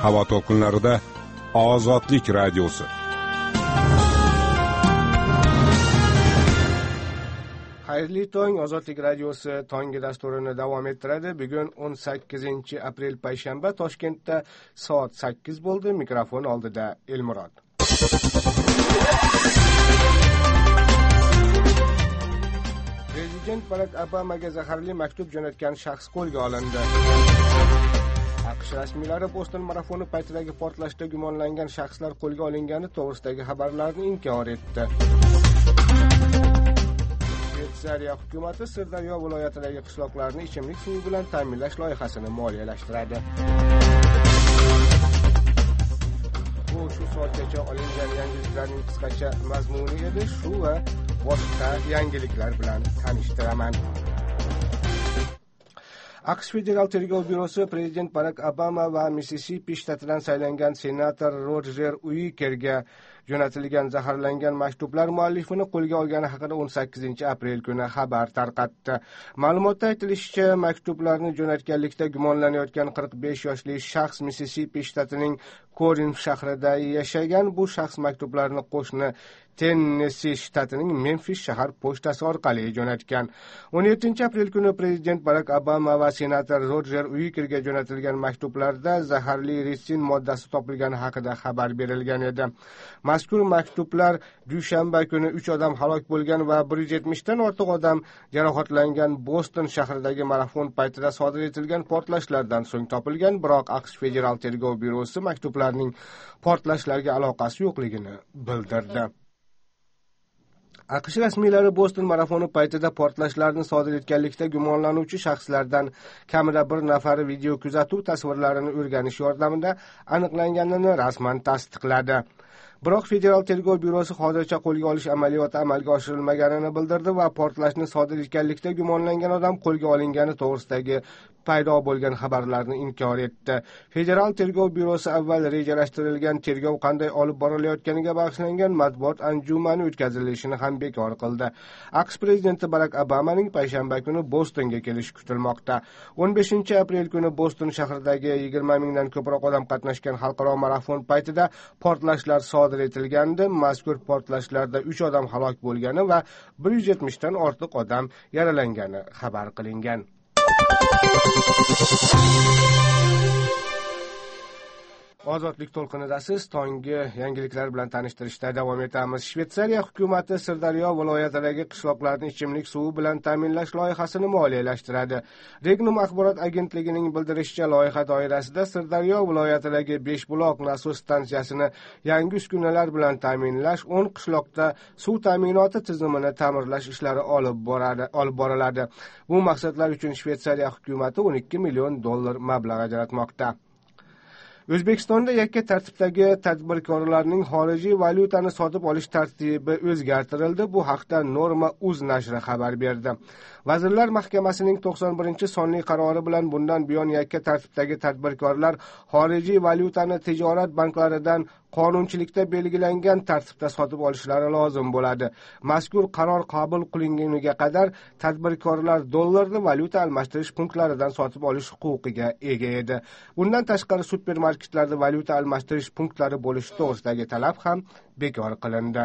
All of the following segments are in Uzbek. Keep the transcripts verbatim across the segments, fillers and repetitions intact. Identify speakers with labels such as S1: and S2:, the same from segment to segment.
S1: havo to'lqinlarida Ozodlik radiosi. Xayrli tong, Ozodlik radiosi tongi dasturini davom ettiradi. Bugun o'n sakkizinchi aprel payshanba, Toshkentda soat sakkiz bo'ldi. Mikrofon oldida Elmurod. Prezident Barak Obamaga zaharli maktub jo'natgan shaxs qo'lga olindi. AQSh rasmiylari Boston marafoni paytidagi portlashda gumonlangan shaxslar qo'lga olingani to'g'risidagi xabarlarni inkor etdi. Shveysariya hukumati Sirdaryo viloyatidagi qishloqlarni ichimlik suvi bilan ta'minlash loyihasini moliyalashtiradi. Bu shu soatgacha olingan yangiliklarning qisqacha mazmuni edi. Shu va boshqa yangiliklar bilan tanishtiraman. AQSh Federal tergov byurosi Prezident Barak Obama va Missisipi shtatidan saylangan senator Rojer Uikerga jo'natilgan zaharlangan maktublar muallifini qo'lga olgani haqida o'n sakkizinchi aprel kuni xabar tarqatdi. Ma'lumotda aytilishicha, maktublarni jo'natganlikda gumonlanayotgan qirq besh yoshli shaxs Missisipi shtatining Corinth shahrida yashagan. Bu shaxs maktublarni qo'shni Tennessee shtatining Memphis shahar pochtasi orqali jo'natgan. o'n yettinchi aprel kuni Prezident Barak Obama va senator Rojer Uikerga jo'natilgan maktublarda zaharli ritsin moddasi topilgani haqida xabar berilgan edi. Mazkur maktublar dushanba kuni uch odam halok bo'lgan va bir yuz yetmishdan ortiq odam jarohatlangan Boston shahridagi marafon paytida sodir etilgan portlashlardan so'ng topilgan. Biroq AQSh Federal tergov byurosi maktublarning portlashlarga aloqasi yo'qligini bildirdi. AQSh rasmiylari Boston marafoni paytida portlashlarni sodir etganlikda gumonlanuvchi shaxslardan kamida bir nafari video kuzatuv tasvirlarini o'rganish yordamida aniqlanganini rasman tasdiqladi. Biroq Federal tergov byurosi hozircha qo'lga olish amaliyoti amalga oshirilmaganini bildirdi va portlashni sodir etganlikda gumonlangan odam qo'lga olingani to'g'risidagi paydo bo'lgan xabarlarni inkor etdi. Federal tergov byurosi avval rejalashtirilgan tergov qanday olib borilayotganiga bag'ishlangan matbuot anjumani o'tkazilishini ham bekor qildi. AQSh prezidenti Barak Obamaning payshanba kuni Bostonga kelishi kutilmoqda. o'n beshinchi aprel kuni Boston shahridagi yigirma mingdan ko'proq odam qatnashgan xalqaro marafon paytida portlashlar sodir etilgandi. Mazkur portlashlarda uch odam halok bo'lgani va bir yuz yetmishdan ortiq odam yaralangani xabar qilingan. Ozodlik to'lqinidasiz. Tongi yangiliklar bilan tanishtirishda davom etamiz. Shveysariya hukumati Sirdaryo viloyatidagi qishloqlarni ichimlik suvi bilan ta'minlash loyihasini moliyalashtiradi. Regnum axborot agentligining bildirishicha, loyiha doirasida Sirdaryo viloyatidagi besh buloq nasos stansiyasini yangi uskunalar bilan ta'minlash, o'n qishloqda suv ta'minoti tizimini ta'mirlash ishlari olib boradi, olib boriladi. Bu maqsadlar uchun Shveysariya hukumati o'n ikki million dollar mablag' ajratmoqda. O'zbekistonda yakka tartibdagi tadbirkorlarning xorijiy valyutani sotib olish tartibi o'zgartirildi. Bu haqda Norma uz nashri xabar berdi. Vazirlar Mahkamasining to'qson birinchi sonli qarori bilan bundan buyon yakka tartibdagi tadbirkorlar xorijiy valyutani tijorat banklaridan qonunchilikda belgilangan tartibda sotib olishlari lozim bo'ladi. Mazkur qaror qabul qilinguniga qadar tadbirkorlar dollarni valyuta almashtirish punktlaridan sotib olish huquqiga ega edi. Bundan tashqari supermarketlarda valyuta almashtirish punktlari bo'lishi to'g'risidagi talab ham bekor qilindi.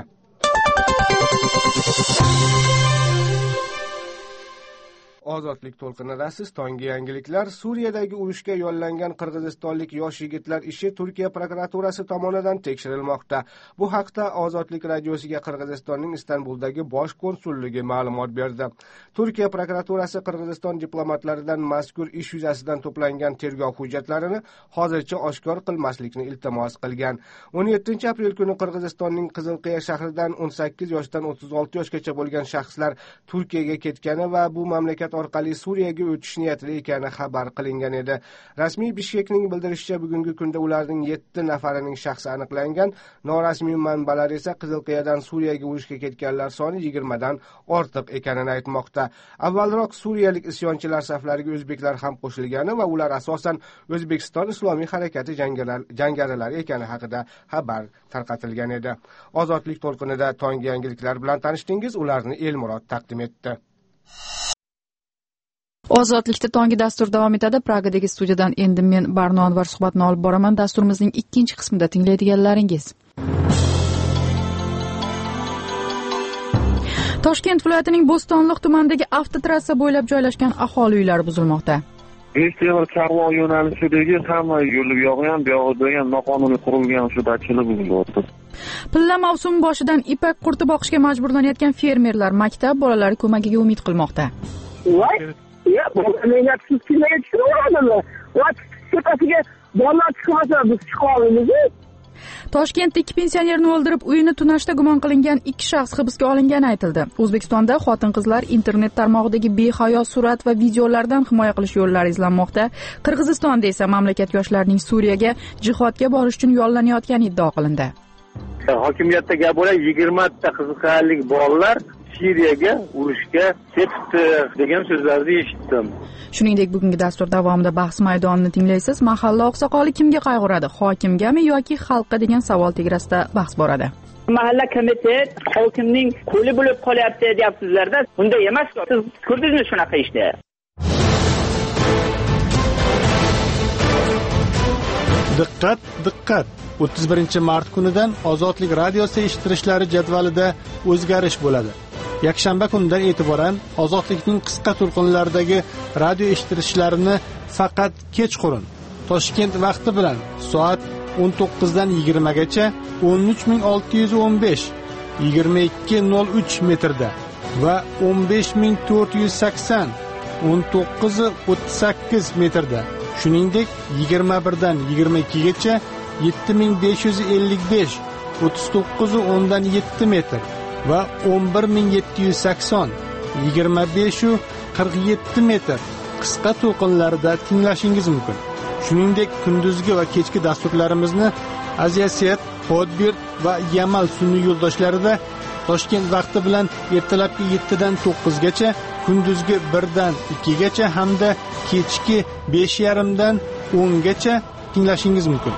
S1: Ozodlik to'lqinidasiz. Tongi yangiliklar. Suriyadagi urushga yo'llangan qirg'izistonlik yosh yigitlar ishi Turkiya prokuraturasi tomonidan tekshirilmoqda. Bu haqda Ozodlik radiosiga Qirg'izistonning Istanbuldagi bosh konsulligi ma'lumot berdi. Turkiya prokuraturasi Qirg'iziston diplomatlaridan mazkur ish yuzasidan to'plangan tergov hujjatlarini hozircha oshkor qilmaslikni iltimos qilgan. o'n yettinchi aprel kuni Qirg'izistonning Qizilqiya shahridan o'n sakkiz yoshdan o'ttiz olti yoshgacha bo'lgan shaxslar Turkiyaga ketgani va bu mamlakat orqali Suriyaga o'tish niyatida ekani xabar qilingan edi. Rasmiy Bishkekning bildirishicha, bugungi kunda ularning yetti nafarining shaxsi aniqlangan. Norasmiy manbalar esa Qizilqiyadan Suriyaga urushga ketganlar soni yigirmadan ortiq ekanini aytmoqda. Avvalroq suriyalik isyonchilar saflariga o'zbeklar ham qo'shilgani va ular asosan O'zbekiston Islomiy harakati jangarilari ekani haqida xabar tarqatilgan edi. Ozodlik to'lqinida tongi yangiliklar bilan tanishdingiz. Ularni Elmurod taqdim etdi.
S2: Ozodlikda tongi dastur davom etadi. Pragadagi studiyadan endi men Barno Anvar suhbatni olib boraman. Dasturimizning ikkinchi qismida tinglaydiganlaringiz. Toshkent viloyatining Bo'stonliq tumanidagi avtotrassa bo'ylab joylashgan aholi uylari buzilmoqda.
S3: Besh-temir karvon yo'nalishidagi hamma yo'l yog'i ham, bu yoqda ham noqonuniy qurilgan shu dachilik buzilyapti.
S2: Pilla mavsumi boshidan ipak qurti boqishga majburlanayotgan fermerlar maktab bolalari ko'magiga umid qilmoqda.
S4: Ya, bolalarga tushunmay tushiraveradimi? Va tepasiga bolalar chiqmasa biz chiqa olmaymiz.
S2: Toshkentda ikki pensionerni o'ldirib, uyini tunashda gumon qilingan ikki shaxs hibsga olingani aytildi. O'zbekistonda xotin-qizlar internet tarmog'idagi behayo surat va videolardan himoya qilish yo'llari izlanmoqda. Qirg'izistonda esa mamlakat yoshlarining Suriyaga jihodga borish uchun yollanayotgani iddio qilindi.
S3: Hokimiyatda gap bo'lar yigirma ta qiziqarli bolalar Suriyaga urushga ketdi degan so'zlarni eshitdim.
S2: Shuningdek, bugungi dastur davomida bahs maydonini tinglaysiz. Mahalla oqsoqoli kimga qayg'uradi? Hokimgami yoki xalqqa degan savol tegrasida bahs boradi.
S4: Mahalla komitet hokimning qo'li bo'lib qolyapti deyapsizlarda. Bunday emas. Siz ko'rdingizmi shunaqa ishni?
S5: Diqqat, diqqat. o'ttiz birinchi mart kunidan Ozodlik radiosi eshittirishlari jadvalida o'zgarish bo'ladi. Yakshanba kunidan e'tiboran Ozodlikning qisqa to'lqinlaridagi radio eshittirishlarini faqat kechqurun Toshkent vaqti bilan soat o'n to'qqizdan yigirmagacha o'n uch ming olti yuz o'n besh yigirma ikki nol uch metrda va o'n besh ming to'rt yuz sakson o'n to'qqiz o'ttiz sakkiz metrda, shuningdek yigirma birdan yigirma ikkigacha yetti ming besh yuz ellik besh o'ttiz to'qqiz o'ndan yetti metr va o'n bir ming yetti yuz sakson yigirma besh qirq yetti metr qisqa to'lqinlarida tinglashingiz mumkin. Shuningdek, kunduzgi va kechki dasturlarimizni Aziyaset, Podbir va Yamal sun'iy yo'ldoshlarida Toshkent vaqti bilan ertalabki yettidan to'qqizgacha, kunduzgi birdan ikkigacha hamda kechki besh yarim dan o'ngacha tinglashingiz mumkin.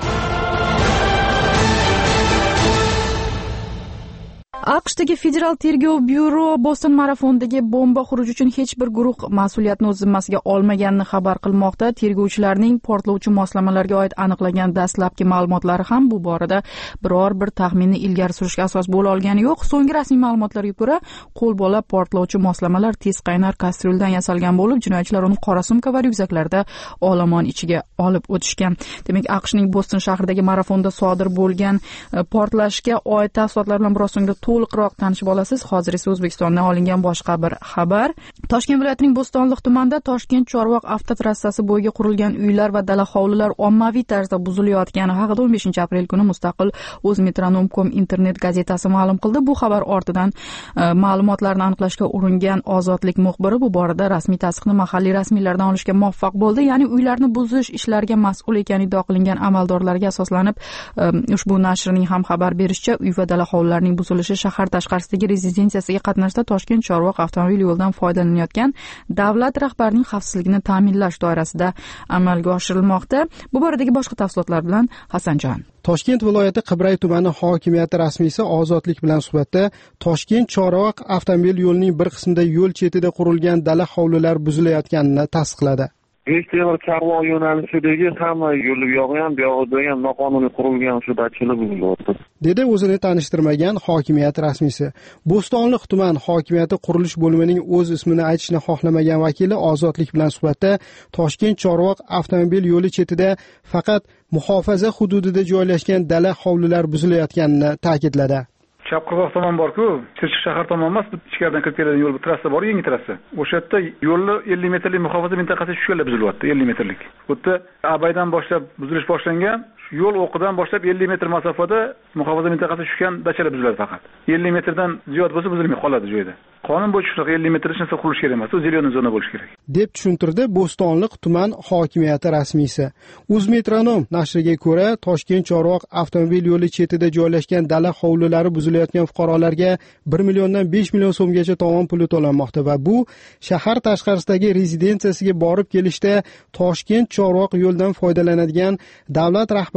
S2: AQShdagi Federal tergov byuro Boston marafonidagi bomba xuruji uchun hech bir guruh mas'uliyatni o'z zimmasiga olmaganini xabar qilmoqda. Tergovchilarning portlovchi moslamalarga oid aniqlangan dastlabki ma'lumotlari ham bu borada biror bir taxminni ilgari surishga asos bo'la olgani yo'q. So'nggi rasmiy ma'lumotlarga ko'ra, qo'lbola portlovchi moslamalar tez qaynar kastruldan yasalgan bo'lib, jinoyatchilar uni qora sumka va ryukzaklarda olomon ichiga olib o'tishgan. Demak, AQShning Boston shahridagi marafonda sodir bo'lgan portlashga oid tafsilotlar bilan biroz so'ngra to'liqroq tanishib olasiz. Hozir esa O'zbekistondan olingan boshqa bir xabar. Toshkent viloyatining Bo'stonliq tumanida Toshkent Chorvoq avtotrassasi bo'yiga qurilgan uylar va dala hovlilar ommaviy tarzda buzilayotgani haqida o'n beshinchi aprel kuni mustaqil O'zmetronom nokta com internet gazetasi ma'lum qildi. Bu xabar ortidan e, ma'lumotlarni aniqlashga uringan Ozodlik muxbiri bu borada rasmiy tasdiqni mahalliy rasmiylardan olishga muvaffaq bo'ldi. Ya'ni uylarni buzish ishlariga mas'ul ekani iddio qilingan amaldorlarga asoslanib, e, ushbu nashrning ham xabar berishicha, uy va dala hovlilarning buzilishi shahar tashqarisidagi rezidensiyasiga qatnashda Toshkent Chorvoq avtomobil yo'lidan foydalanayotgan davlat rahbarining xavfsizligini ta'minlash doirasida amalga oshirilmoqda. Bu boradagi boshqa tafsilotlar bilan Hasanjon.
S6: Toshkent viloyati Qibray tumani hokimiyati rasmiysi Ozodlik bilan suhbatda Toshkent Chorvoq avtomobil yo'lining bir qismida yo'l chetida qurilgan dala hovlilar buzilayotganini tasdiqladi.
S3: Besh-temir karvon yo'nalishidagi hamma yo'l yog'i ham, bu yoqda ham noqonuniy qurilgan shu dachilik buzilyapti.
S6: Dedi o'zini tanishtirmagan hokimiyat rasmiysi. Bo'stonliq tuman hokimiyati qurilish bo'limining o'z ismini aytishni xohlamagan vakili Ozodlik bilan suhbatda Toshkent Chorvoq avtomobil yo'li chetida faqat muhofaza hududida joylashgan dala hovlilar buzilayotganini ta'kidladi.
S7: Chap qirg'oq tomon bor-ku, Chirchiq shahar tomon emas, ichkaridan kirib keladigan yo'l, bu trassa bor, yangi trassa. O'sha yerda yo'lni ellik metrlik muhofaza mintaqasi tushganlar buzilyapti, ellik metrlik. Bu yerda Abaydan boshlab buzilish boshlangan, yo'l o'qidan boshlab ellik metr masofada muhofaza mintaqasi tushgan dachalar buziladi faqat. ellik metrdan ziyod bo'lsa buzilmay qoladi joyida. Qonun bo'yicha shunaqa ellik metr ichida qurilish kerak emas, u zelion zona bo'lishi kerak.
S6: deb tushuntirdi Bo'stonliq tuman hokimiyati rasmiysi. O'zmetronom nashriga ko'ra, Toshkent Chorvoq avtomobil yo'li chetida joylashgan dala hovlilari buzilayotgan fuqarolarga bir milliondan besh million so'mgacha tovon puli to'lanmoqda va bu shahar tashqarisidagi rezidensiyasiga borib kelishda Toshkent Chorvoq yo'ldan foydalanadigan davlat rahbari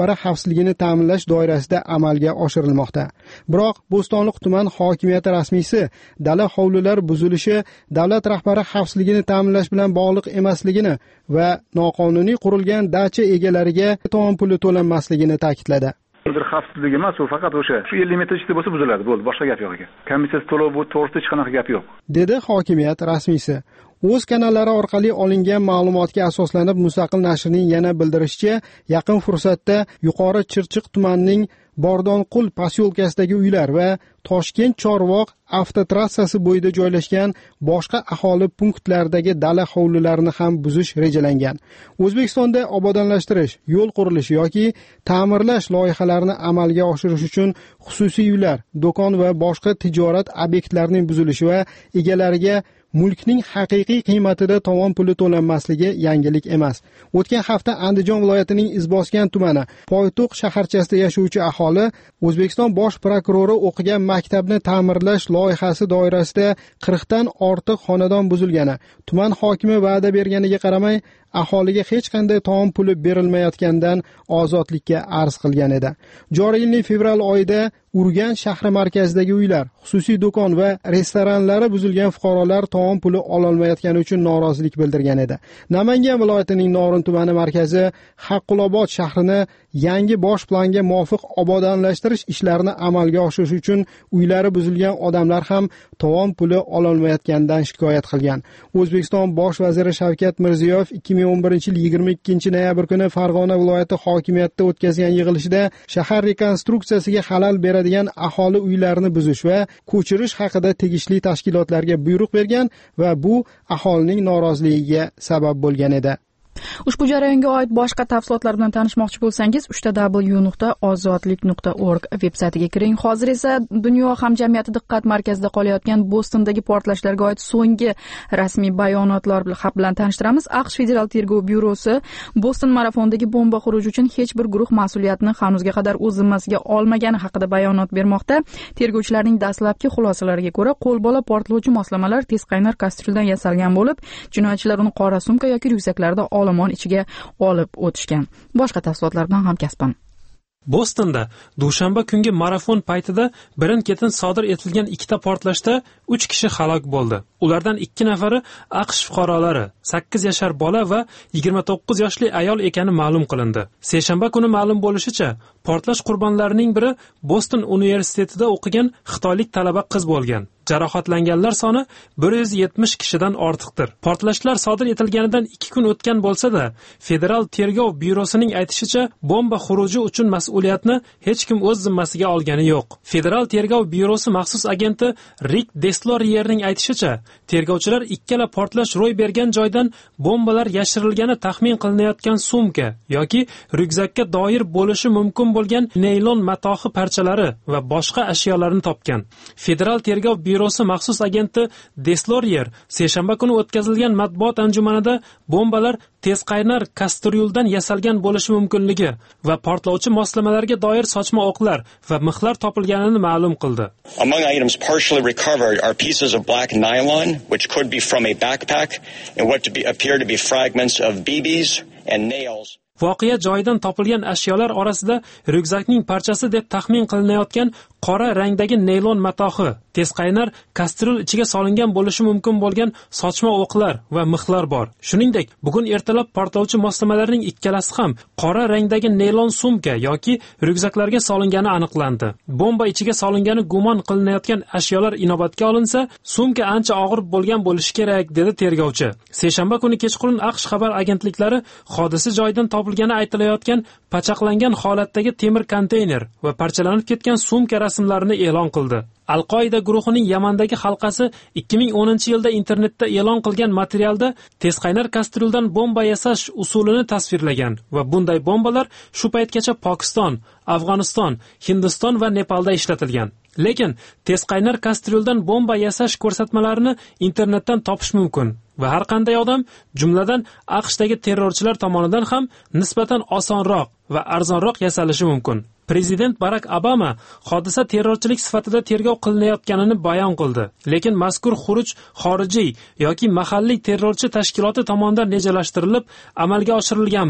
S6: rahbari xavfsizligini ta'minlash doirasida amalga oshirilmoqda. Biroq Bo'stonliq tuman hokimiyati rasmiysi dala hovlilar buzilishi davlat rahbari xavfsizligini ta'minlash bilan bog'liq emasligini va noqonuniy qurilgan dacha egalariga tovon puli to'lanmasligini ta'kidladi.
S7: Xavfsizlik emas, u faqat o'sha shu ellik metr ichida bo'lsa buziladi, bo'ldi, boshqa gap yo'q ekan. Komissiyasi to'lov bu to'g'risida hech qanaqa gap yo'q,
S6: dedi hokimiyat rasmiysi. O'z kanallari orqali olingan ma'lumotga asoslanib Mustaqil nashrining yana bildirishicha, yaqin fursatda Yuqori Chirchiq tumanining Bordonqul posyolkasidagi uylar va Toshkent Chorvoq avtotrassasi bo'yida joylashgan boshqa aholi punktlaridagi dala hovlilarini ham buzish rejalangan. O'zbekistonda obodonlashtirish, yo'l qurilishi yoki ta'mirlash loyihalarini amalga oshirish uchun xususiy uylar, do'kon va boshqa tijorat obyektlarining buzilishi va egalariga mulkning haqiqiy qiymatida tovon puli to'lanmasligi yangilik emas. O'tgan hafta Andijon viloyatining Izboskan tumani Poytoq shaharchasida yashovchi aholi O'zbekiston bosh prokurori o'qigan maktabni ta'mirlash loyihasi doirasida qirq dan ortiq xonadon buzilgani, tuman hokimi va'da berganiga qaramay aholiga hech qanday tovon puli berilmayotgandan ozodlikka arz qilgan edi. Joriy yilning fevral oyida Urgan shahri markazidagi uylar, xususiy do'kon va restoranlari buzilgan fuqarolar tovon puli ololmayotgani uchun norozilik bildirgan edi. Namangan viloyatining Norin tumani markazi Haqqulobod shahrini yangi bosh planga muvofiq obodonlashtirish ishlarini amalga oshirish uchun uylari buzilgan odamlar ham tovon puli ololmayotganidan shikoyat qilgan. O'zbekiston bosh vaziri Shavkat Mirziyoyev ikki ming o'n birinchi yil yigirma ikkinchi noyabr kuni Farg'ona viloyati hokimiyatida o'tkazgan yig'ilishida shahar rekonstruksiyasiga xalal beradigan aholi uylarini buzish va ko'chirish haqida tegishli tashkilotlarga buyruq bergan va bu aholining noroziligiga sabab bo'lgan edi.
S2: Ushbu jarayonga oid boshqa tafsilotlar bilan tanishmoqchi bo'lsangiz, uch w nuqta ozodlik nuqta org veb-saytiga kiring. Hozir esa dunyo hamjamiyati diqqat markazida qolayotgan Bostondagi portlashlarga oid so'nggi rasmiy bayonotlar bilan tanishtiramiz. AQSh Federal tergov byurosi Boston marafonidagi bomba xuruji uchun hech bir guruh mas'uliyatni hanuzga qadar o'z zimmasiga olmagani haqida bayonot bermoqda. Tergovchilarning dastlabki xulosalariga ko'ra, qo'lbola portlovchi moslamalar tez qaynar kastruldan yasalgan bo'lib, jinoyatchilar uni qora sumka yoki ryukzaklarda olomon ichiga olib o'tishgan. Boshqa tafsilotlar bilan hamkasbim.
S8: Bostonda dushanba kungi marafon paytida birin-ketin sodir etilgan ikkita portlashda uch kishi halok bo'ldi. Ulardan ikki nafari AQSh fuqarolari, sakkiz yashar bola va yigirma to'qqiz yoshli ayol ekani ma'lum qilindi. Seshanba kuni ma'lum bo'lishicha, portlash qurbonlarining biri Boston universitetida o'qigan xitoylik talaba qiz bo'lgan. Jarohatlanganlar soni bir yuz yetmish kishidan ortiqdir. Portlashlar sodir etilganidan ikki kun o'tgan bo'lsa-da, Federal tergov byurosining aytishicha, bomba xuruji uchun mas'uliyatni hech kim o'z zimmasiga olgani yo'q. Federal tergov byurosi maxsus agenti Rick Deslorierning aytishicha, tergovchilar ikkala portlash ro'y bergan joydan bombalar yashirilgani taxmin qilinayotgan sumka yoki ryukzakka doir bo'lishi mumkin bo'lgan naylon matohi parchalari va boshqa ashyolarni topgan. Federal tergov byurosi maxsus agenti Deslorier seshanba kuni o'tkazilgan matbuot anjumanida bombalar tezqaynar kastruldan yasalgan bo'lishi mumkinligi va portlovchi moslamalarga doir sochma o'qlar va mixlar topilganini ma'lum qildi.
S9: Among items partially recovered are pieces of black nylon which could be from a backpack and what to be, appear to be fragments of B Bs and nails.
S8: Voqea joyidan topilgan ashyolar orasida ryukzakning parchasi deb taxmin qilinayotgan qora rangdagi naylon matohi, tezqaynar kastrul ichiga solingan bo'lishi mumkin bo'lgan sochma o'qlar va mixlar bor. Shuningdek, bugun ertalab portlovchi moslamalarning ikkalasi ham qora rangdagi naylon sumka yoki ryukzaklarga solingani aniqlandi. Bomba ichiga solingani gumon qilinayotgan ashyolar inobatga olinsa, sumka ancha og'ir bo'lgan bo'lishi kerak, dedi tergovchi. Seshanba kuni kechqurun AQSh xabar agentliklari hodisa joyidan topilgani aytilayotgan pachaqlangan holatdagi temir konteyner va parchalanib ketgan sumka rasmlarini e'lon qildi. Al-Qoida guruhining Yamandagi halqasi ikki ming o'ninchi yilda internetda e'lon qilgan materialda tezqaynar kastruldan bomba yasash usulini tasvirlagan va bunday bombalar shu paytgacha Pokiston, Afg'oniston, Hindiston va Nepalda ishlatilgan. Lekin tezqaynar kastruldan bomba yasash ko'rsatmalarini internetdan topish mumkin va har qanday odam, jumladan AQShdagi terrorchilar tomonidan ham nisbatan osonroq va arzonroq yasalishi mumkin. Prezident Barack Obama hodisa terrorchilik sifatida tergov qilinayotganini bayon qildi. Lekin mazkur xuruj xorijiy yoki mahalliy terrorchi tashkiloti tomonidan rejalashtirilib amalga oshirilganmi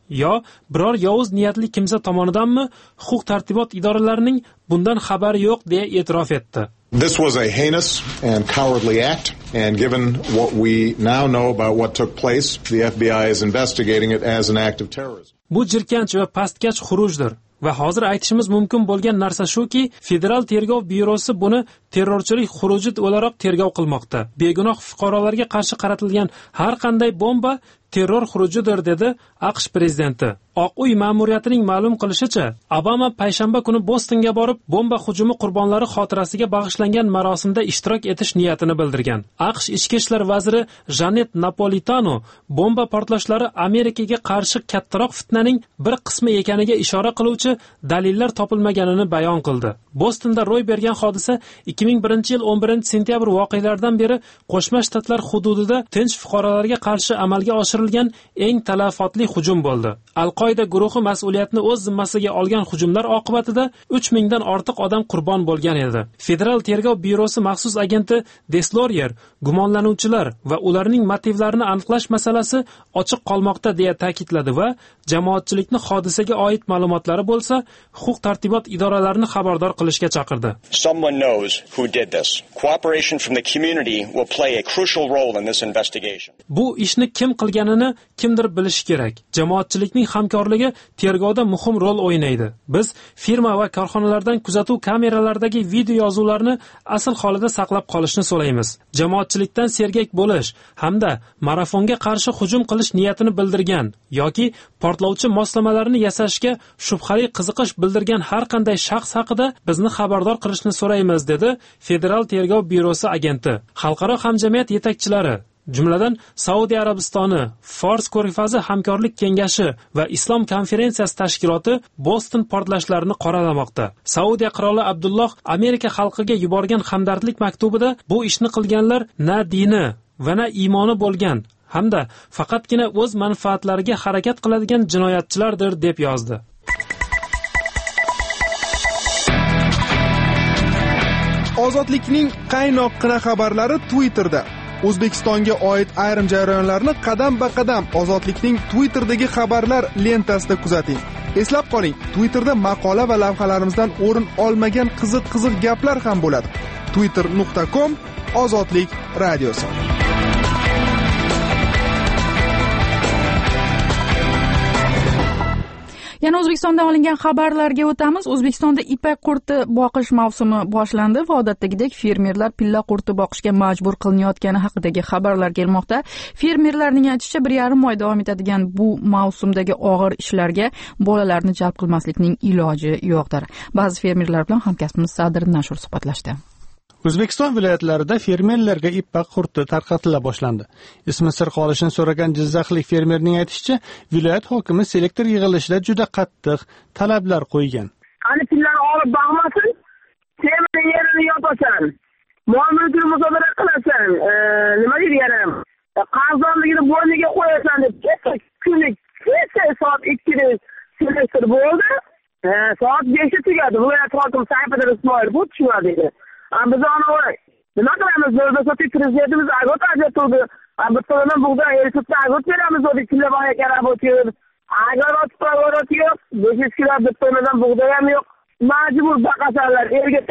S8: yo biror yovuz niyatli kimsa tomonidanmi, huquq tartibot idoralarining bundan xabari yo'q deya e'tirof etdi.
S10: This was a heinous and cowardly act, and given what we now know about what took place, the F B I is investigating it as an act of terrorism.
S8: Bu jirkanch va pastkash xurujdir. Va hozir aytishimiz mumkin bo'lgan narsa shuki, Federal tergov byurosi buni terrorchilik xuruji o'laroq tergov qilmoqda. Begunoh fuqarolarga qarshi qaratilgan har qanday bomba terror xurujidir, dedi AQSh prezidenti. Oq uy ma'muriyatining ma'lum qilishicha, Obama payshanba kuni Bostonga borib, bomba hujumi qurbonlari xotirasiga bag'ishlangan marosimda ishtirok etish niyatini bildirgan. AQSh ichki ishlar vaziri Janet Napolitano bomba portlashlari Amerikaga qarshi kattaroq fitnaning bir qismi ekaniga ishora qiluvchi dalillar topilmaganini bayon qildi. Bostonda ro'y bergan hodisa ikki ming birinchi yil o'n birinchi sentyabr voqealaridan beri Qo'shma Shtatlar hududida tinch fuqarolarga qarshi amalga oshirilgan eng talafotli hujum bo'ldi. Al-Qoida guruhi mas'uliyatni o'z zimmasiga olgan hujumlar oqibatida uch mingdan ortiq odam qurbon bo'lgan edi. Federal tergov byurosi maxsus agenti Deslorier gumonlanuvchilar va ularning motivlarini aniqlash masalasi ochiq qolmoqda deya ta'kidladi va jamoatchilikni hodisaga oid ma'lumotlari bo'lsa, huquq tartibot idoralarini xabardor qilishga chaqirdi.
S9: Someone knows who did this. Cooperation from the community will play a crucial role in this investigation.
S8: Bu ishni kim qilganini kimdir bilishi kerak. Jamoatchilikning hamkorligi tergovda muhim rol o'ynaydi. Biz firma va korxonalardan kuzatuv kameralaridagi video yozuvlarni asl holida saqlab qolishni so'raymiz. Jamoatchilikdan sergak bo'lish hamda marafonga qarshi hujum qilish niyatini bildirgan yoki portlovchi moslamalarni yasashga shubhali qiziqish bildirgan har qanday shaxs haqida bizni xabardor qilishni so'raymiz, dedi Federal tergov byurosi agenti. Xalqaro hamjamiyat yetakchilari, jumladan Saudiya Arabistoni, Fors ko'rfazi hamkorlik kengashi va Islom konferensiyasi tashkiloti Boston portlashlarini qoralamoqda. Saudiya qiroli Abdulloh Amerika xalqiga yuborgan hamdardlik maktubida bu ishni qilganlar na dini va na iymoni bo'lgan hamda faqatgina o'z manfaatlariga harakat qiladigan jinoyatchilardir deb yozdi.
S11: Ozodlikning qaynoqqina xabarlari Twitterda. O'zbekistonga oid ayrim jarayonlarni qadam-ba-qadam Ozodlikning Twitterdagi xabarlar lentasida kuzating. Eslab qoling, Twitterda maqola va lavhalarimizdan o'rin olmagan qiziq-qiziq gaplar ham bo'ladi. twitter nuqta com Ozodlik radiosi.
S2: Yana O'zbekistondan olingan xabarlarga o'tamiz. O'zbekistonda ipak qurti boqish mavsumi boshlandi va odatdagidek fermerlar pilla qurti boqishga majbur qilinayotgani haqidagi xabarlar kelmoqda. Fermerlarning aytishicha, bir yarim oy davom etadigan bu mavsumdagi og'ir ishlarga bolalarni jalb qilmaslikning iloji yo'qdir. Ba'zi fermerlar bilan hamkasbimiz Sadir Nashur suhbatlashdi.
S5: O'zbekiston viloyatlarida fermerlarga ipak qurti tarqatila boshlandi. Ismi sir qolishini so'ragan jizzaxlik fermerning aytishicha, viloyat hokimi selektor yig'ilishida juda qattiq talablar qo'ygan.
S4: Qani fillarni olib boqmasin, temir yerini yopasan, mol-mulkni musodara qilasan, nima deydiganim, qarzonligini bo'yniga qo'yasan deb kunlik soat ikkida selektor bo'ldi. Soat beshda tugadi. Viloyat hokimi sayfida Ismoil bu tushmadi dedi. Biz anavi nima qilamiz? O'zbekiston prezidentimiz agot ajab turdi. Bittadan bug'doy eritib agot beramiz dedi. Kilobaga qarab o'tib. Agot pavorot yo'q. besh yuz kilo bittadan bug'doy ham yo'q. Majbur baqasanlar. Erga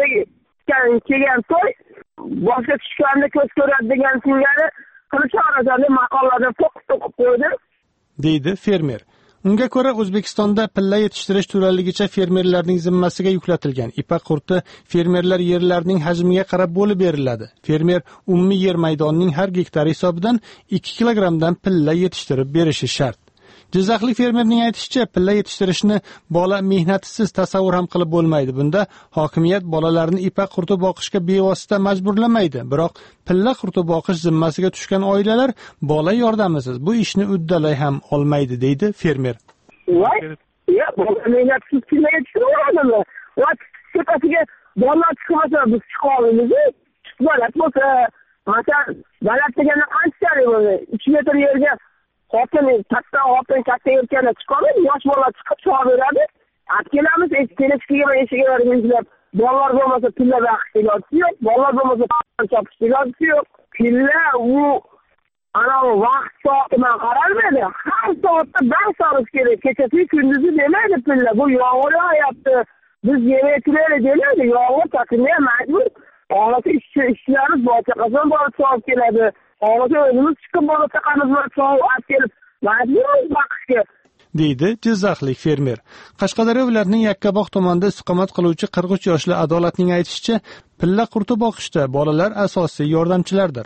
S4: kelgan to'y boshqa tushganni ko'z ko'radi degan singari qilib chiqaradi. Maqoladan to'qib qo'ydi,
S5: deydi fermer. Unga ko'ra, O'zbekistonda pilla yetishtirish to'laligicha fermerlarning zimmasiga yuklatilgan. Ipak qurti fermerlar yerlarining hajmiga qarab bo'lib beriladi. Fermer umumiy yer maydonining har gektari hisobidan ikki kilogrammdan pilla yetishtirib berishi shart. Jizzaxlik fermerning aytishicha, pilla yetishtirishni bola mehnatisiz tasavvur ham qilib bo'lmaydi. Bunda hokimiyat bolalarni ipak qurti boqishga bevosita majburlamaydi. Biroq pilla qurti boqish zimmasiga tushgan oilalar bola yordamisiz bu ishni uddalay ham olmaydi, deydi fermer.
S4: Voy, ya, bola mehnatisiz pilla yetishtirib va sepasiga bolalar chiqmasa biz chiqolmaymiz. Chiqmalat bo'lsa, masalan, baland deganda qanchalik bo'ladi? uch metr yerga xotin katta xotin katta erkaklar chiqadi, yosh bolalar chiqib chiqa beradi. Kelamiz, kelishkiga eshigiga izlab, bolalar bo'lmasa pilla baqish iloji yo'q, bolalar bo'lmasa chopish iloji yo'q. Pilla u ana vaqt soatidan qaralmaydi. Har soatda dars olish kerak. Kechasi kunduzi demaydi pilla. Bu yomg'ir yog'yapti. Biz yemek turaylik demaydi. Yomg'ir tatimga majbur. Oxirgi ishlarimiz bocha qazon borib soat keladi. Oxirgi o'zimiz chiqib borib taqamiz bilan soat olib kelib majburmiz boqishga.
S5: deydi Jizzaxlik fermer. Qashqadaryo viloyatining Yakkabog' tumanida istiqomat qiluvchi qirq uch yoshli Adolatning aytishicha, pilla qurti boqishda bolalar asosiy yordamchilardir.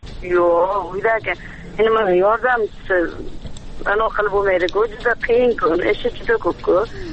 S12: Yo'q, uydaga nima yordamchisi ana qilib bo'lmaydi-ku, juda qiyin-ku, ishi juda ko'p-ku.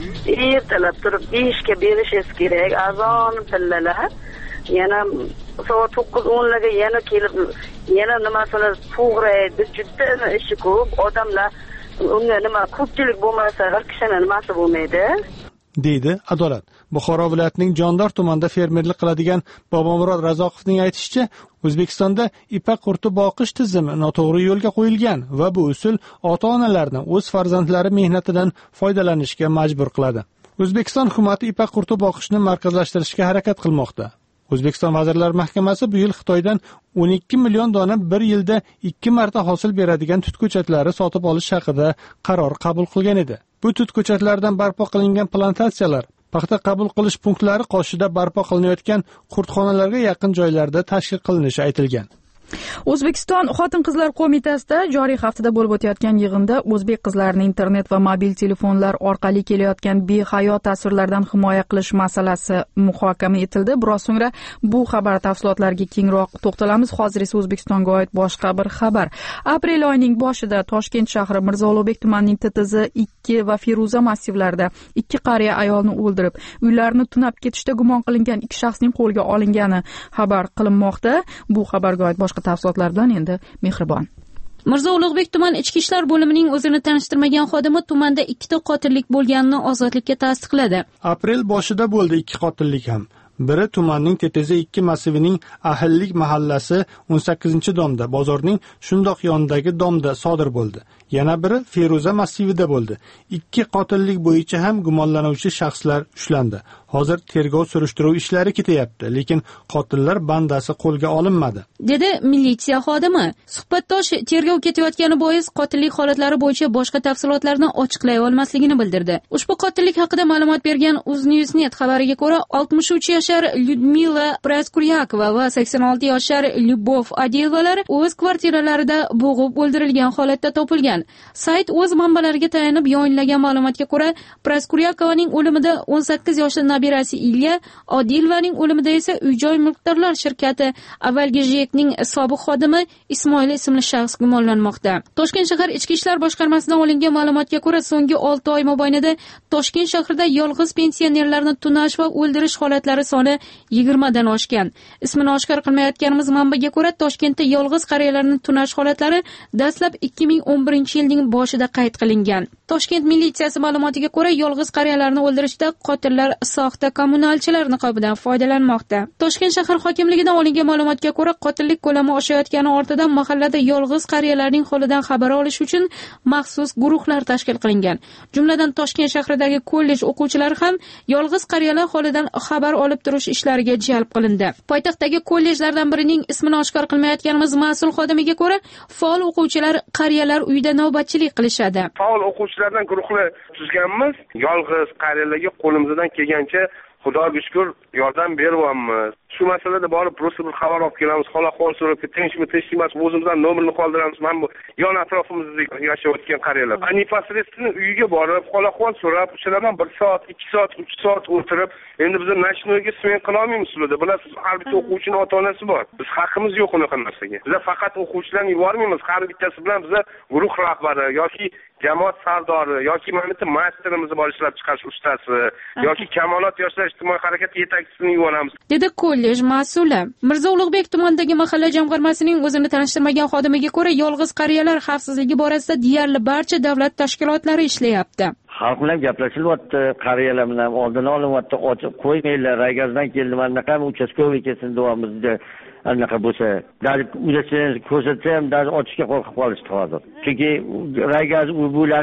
S12: Ertalab turib beshga berishingiz kerak, azon pillalar. Yana soat to'qqiz o'nlarga yana kelib, yana nimasini to'g'raydi, juda ishi ko'p. Odamlar unga nima ko'pchilik bo'lmasa, har kishini nimasi bo'lmaydi.
S5: deydi Adolat. Buxoro viloyatining Jondor tumanida fermerlik qiladigan Bobomurod Razoqovning aytishicha, O'zbekistonda ipak qurti boqish tizimi noto'g'ri yo'lga qo'yilgan va bu usul ota-onalarni o'z farzandlari mehnatidan foydalanishga majbur qiladi. O'zbekiston hukumati ipak qurti boqishni markazlashtirishga harakat qilmoqda. O'zbekiston Vazirlar Mahkamasi bu yil Xitoydan o'n ikki million dona bir yilda ikki marta hosil beradigan tut ko'chatlari sotib olish haqida qaror qabul qilgan edi. Bu tut ko'chatlaridan barpo qilingan plantatsiyalar paxta qabul qilish punktlari qoshida barpo qilinayotgan qurtxonalarga yaqin joylarda tashkil qilinishi aytilgan.
S2: O'zbekiston Xotin-qizlar qo'mitasida joriy haftada bo'lib o'tayotgan yig'inda o'zbek qizlarini internet va mobil telefonlar orqali kelayotgan behayo ta'sirlardan himoya qilish masalasi muhokama etildi. Biroz so'ngra bu xabar tafsilotlariga kengroq to'xtalamiz. Hozir esa O'zbekistonga oid boshqa bir xabar. Aprel oyining boshida Toshkent shahri Mirzo Ulug'bek tumanining T T Z ikki va Feruza massivlarida ikki qariya ayolni o'ldirib, uylarini tunab ketishda gumon qilingan ikki shaxsning qo'lga olingani xabar qilinmoqda. Bu xabarga oid boshqa tafsilotlar bilan endi Mehribon.
S13: Mirzo Ulug'bek tuman ichki ishlar bo'limining o'zini tanishtirmagan xodimi tumanda ikkita qotillik bo'lganini ozodlikka tasdiqladi.
S5: Aprel boshida bo'ldi ikki qotillik ham. Biri tumanning T T Z ikki massivining Ahillik mahallasi o'n sakkizinchi domda, bozorning shundoq yonidagi domda sodir bo'ldi. Yana biri Feruza massivida bo'ldi. Ikki qotillik bo'yicha ham gumonlanuvchi shaxslar ushlandi. Hozir tergov surishtiruv ishlari ketyapti, lekin qotillar bandasi qo'lga olinmadi,
S13: dedi militsiya xodimi. Suhbatdosh tergov ketayotgani bois qotillik holatlari bo'yicha boshqa tafsilotlarni ochiqlay olmasligini bildirdi. Ushbu qotillik haqida ma'lumot bergan UzNewsNet xabariga ko'ra, oltmish uch yashar Lyudmila Praskuryakova va sakson olti yashar Lyubov Adeyevalar o'z kvartiralarida bo'g'ib o'ldirilgan holatda topilgan. Sayt o'z manbalariga tayanib yayinlagan ma'lumotga ko'ra, Praskuryakovaning o'limida o'n sakkiz yoshli nabirasi Ilya, Odilovaning o'limida esa uy-joy mulkdorlar shirkati avvalgi JEKning sobiq xodimi Ismoil ismli shaxs gumonlanmoqda. Toshkent shahar ichki ishlar boshqarmasidan olingan ma'lumotga ko'ra, so'nggi olti oy mobaynida Toshkent shahrida yolg'iz pensionerlarni tunash va o'ldirish holatlari soni yigirma dan oshgan. Ismini oshkor qilmayotganimiz manbaga ko'ra, Toshkentda yolg'iz qariyalarni tunash holatlari dastlab ikki ming o'n birinchi yilning boshida qayd qilingan. Toshkent militsiyasi ma'lumotiga ko'ra, yolg'iz qariyalarni o'ldirishda qotillar soxta kommunalchilar niqobidan foydalanmoqda. Toshkent shahar hokimligidan olingan ma'lumotga ko'ra, qotillik ko'lami oshayotgani ortidan mahallada yolg'iz qariyalarning holidan xabar olish uchun maxsus guruhlar tashkil qilingan. Jumladan Toshkent shahridagi kollej o'quvchilari ham yolg'iz qariyalar holidan xabar olib turish ishlariga jalb qilindi. Poytaxtdagi kollejlardan birining ismini oshkor qilmayotganimiz mas'ul xodimiga ko'ra, faol o'quvchilar qariyalar uyida navbatchilik qilishadi.
S14: Faol o'quvchilardan guruhlar tuzganmiz. Yolg'iz qariyalarga qo'limizdan kelgancha Xudoga shukr yordam beryapmiz. Shu masalada borib prosta bir xabar olib kelamiz. Xola-xol so'rab, tinchmi, tinchmas, o'zimizdan nomerni qoldiramiz. Mana bu yon atrofimizda yashayotgan qariyalar. Непосредственно uyiga borib, xola-xol so'rab, o'shalardan bir soat, ikki soat, uch soat o'tirib, endi biz nashnoyga smen qila olmaymiz ularda. Bilasiz, har bitta o'quvchining ota-onasi bor. Biz haqqimiz yo'q unaqa narsaga. Biz faqat o'quvchilarni yubormaymiz. Har bittasi bilan biz guruh rahbari yoki jamoat sardori yoki mana bitta masterimiz bor, ishlab chiqarish ustasi yoki Kamolot yoshlar ijtimoiy harakati yetakchisini yuboramiz,
S13: dedi kollej mas'uli. Mirzo Ulug'bek tumanidagi mahalla jamg'armasining o'zini tanishtirmagan xodimiga ko'ra, yolg'iz qariyalar xavfsizligi borasida deyarli barcha davlat tashkilotlari ishlayapti.
S15: Xalq bilan gaplashilyapti, qariyalar bilan oldini olinyapti, ochib qo'ymanglar, raygazdan keldim, anaqa uchastkoviy kelsin deyapmiz. Anaqa bo'lsa, dalil ko'rsatsam, dalil ochishga qo'rqib qolishdi hozir. Chunki raygaz ularni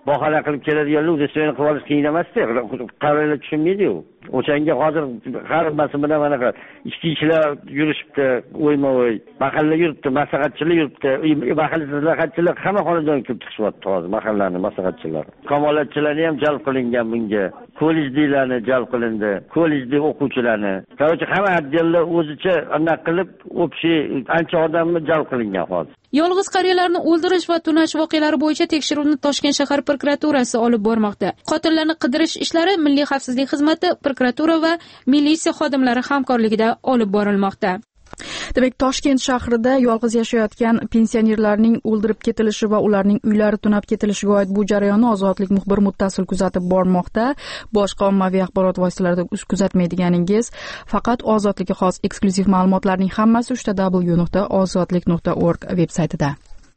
S15: bahona qilib keladiganlar udestvoyeni qilib olish qiyin emasda. Qarorlar tushunmaydi-ku. O'shanga hozir har nimasi bilan mana ichki ishlar yurishibdi, o'yma-o'y. Mahalla yuribdi, maslahatchilar yuribdi. Mahalla maslahatchilar hamma xonadon kelib chiqishyapti hozir mahallaning maslahatchilari. Kamolatchilarni ham jalb qilingan bunga. Kollejdagilarni jalb qilindi. Kollejdagi o'quvchilarni. Qarorchi hamma oddellar o'zicha anaqa qilib, o'pshi ancha odamni jalb qilingan hozir.
S13: Yolg'iz qariyalarni o'ldirish va tunash voqealari bo'yicha tekshiruvni Toshkent shahar prokuraturasi olib bormoqda. Qotillarni qidirish ishlari Milliy xavfsizlik xizmati, prokuratura va militsiya xodimlari hamkorligida olib borilmoqda.
S2: Demak, Toshkent shahrida yolg'iz yashayotgan pensionerlarning o'ldirib ketilishi va ularning uylari tunab ketilishiga oid bu jarayonni Ozodlik muxbir muttasil kuzatib bormoqda. Boshqa ommaviy axborot vositalarida kuzatmaydiganingiz, faqat Ozodlikka xos eksklyuziv ma'lumotlarning hammasi uchta w nuqta ozodlik nuqta org veb-saytida.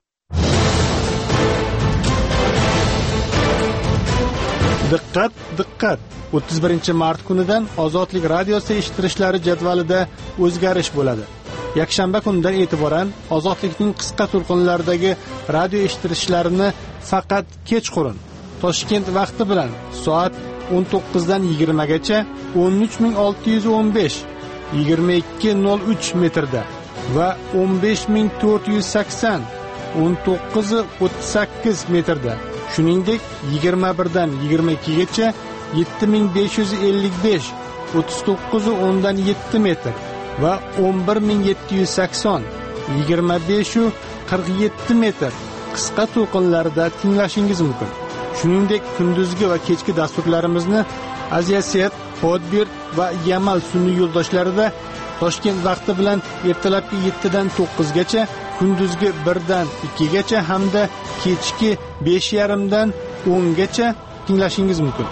S5: Diqqat, diqqat! o'ttiz birinchi mart kunidan Ozodlik radiosi eshittirishlari jadvalida o'zgarish bo'ladi. Yakshanba kunidan e'tiboran Ozodlikning qisqa to'lqinlaridagi radio eshittirishlarini faqat kechqurun Toshkent vaqti bilan soat o'n to'qqizdan yigirmagacha o'n uch ming olti yuz o'n besh, yigirma ikki nol uch metrda va o'n besh ming to'rt yuz sakson, o'n to'qqiz o'ttiz sakkiz metrda, shuningdek yigirma birdan yigirma ikkigacha yetti ming besh yuz ellik besh, o'ttiz to'qqiz o'ndan yetti metr va o'n bir ming yetti yuz sakson, yigirma besh qirq yetti metr qisqa to'lqinlarida tinglashingiz mumkin. Shuningdek, kunduzgi va kechki dasturlarimizni Aziyaset, Podbir va Yamal sun'iy yo'ldoshlarida Toshkent vaqti bilan ertalabki yettidan to'qqizgacha, kunduzgi birdan ikkigacha hamda kechki besh yarim dan o'ngacha tinglashingiz mumkin.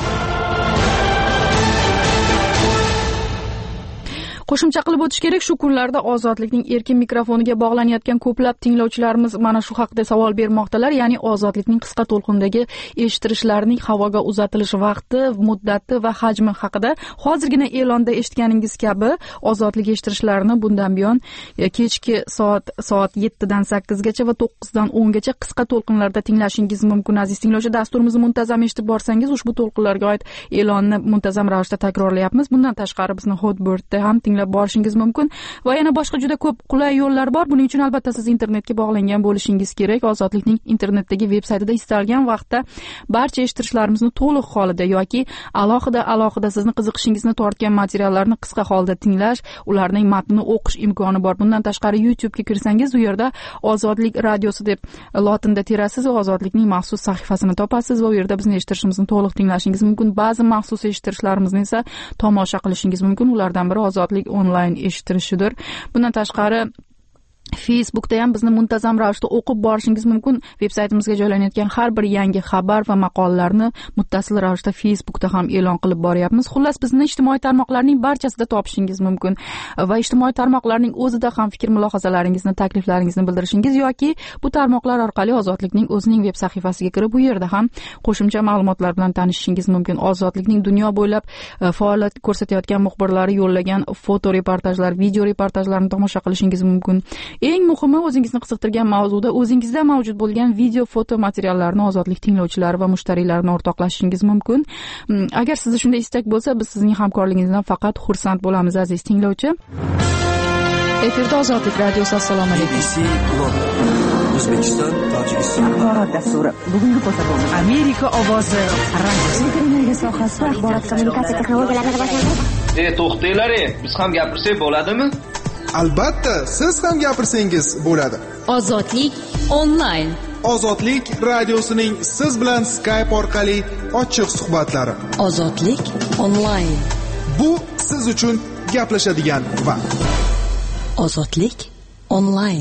S2: Qo'shimcha qilib o'tish kerak, shu kunlarda Ozodlikning erkin mikrofoniga bog'lanayotgan ko'plab tinglovchilarimiz mana shu haqida savol bermoqdalar, ya'ni Ozodlikning qisqa to'lqindagi eshittirishlarning havoga uzatilish vaqti, muddati va hajmi haqida. Hozirgina e'londa eshitganingiz kabi, Ozodlik eshittirishlarini bundan buyon kechki soat soat yettidan sakkizgacha va to'qqizdan o'ngacha qisqa to'lqinlarda tinglashingiz mumkin. Aziz tinglovchi, dasturimizni muntazam eshitib borsangiz, ushbu to'lqinlarga oid e'lonni muntazam ravishda takrorlayapmiz. Bundan tashqari bizni Hotbirdda ham borishingiz mumkin va yana boshqa juda ko'p qulay yo'llar bor. Buning uchun albatta siz internetga bog'langan bo'lishingiz kerak. Ozodlikning internetdagi veb-saytida istalgan vaqtda barcha eshittirishlarimizni to'liq holida yoki alohida alohida sizni qiziqishingizni tortgan materiallarni qisqa holda tinglash, ularning matnini o'qish imkoni bor. Bundan tashqari YouTube ga kirsangiz, u yerda Ozodlik radiosi deb lotinda terasiz va Ozodlikning maxsus sahifasini topasiz va u yerda bizni eshittirishimizni to'liq tinglashingiz mumkin. Ba'zi maxsus eshittirishlarimizni esa tomosha qilishingiz mumkin. Ulardan biri Ozodlik onlayn eshittirishidir. Bundan tashqari Facebookda ham bizni muntazam ravishda o'qib borishingiz mumkin. Veb-saytimizga joylanayotgan har bir yangi xabar va maqolalarni muttasil ravishda Facebookda ham e'lon qilib boryapmiz. Xullas, bizni ijtimoiy tarmoqlarning barchasida topishingiz mumkin va ijtimoiy tarmoqlarning o'zida ham fikr-mulohazalaringizni, takliflaringizni bildirishingiz yoki bu tarmoqlar orqali Ozodlikning o'zining veb sahifasiga kirib, bu yerda ham qo'shimcha ma'lumotlar bilan tanishishingiz mumkin. Ozodlikning dunyo bo'ylab faoliyat ko'rsatayotgan muxbirlari yo'llagan foto reportajlar, video reportajlarni tomosha qilishingiz mumkin. Eng muhimi, o'zingizni qiziqtirgan mavzuda o'zingizda mavjud bo'lgan video, foto materiallarni Ozodlik tinglovchilari va mushtariylariga o'rtoqlashishingiz mumkin. Agar sizda shunday istak bo'lsa, biz sizning hamkorligingizdan faqat xursand bo'lamiz, aziz tinglovchi. Efirda Ozodlik radiosi. Assalomu alaykum.
S16: O'zbekiston, Tojikiston axborot dasturi. Bugungi ko'rsatuv Amerika ovozi radiosi. Energiya sohasida axborot kommunikatsiya texnologiyalarini rivojlantirish.
S17: E, to'xtanglar, biz ham gapirsak bo'ladimi?
S11: Albatta, siz ham gapirsangiz bo'ladi.
S13: Ozodlik onlayn.
S11: Ozodlik radiosining siz bilan Skype orqali ochiq suhbatlari.
S13: Ozodlik onlayn.
S11: Bu siz uchun gaplashadigan vaqt.
S13: Ozodlik onlayn.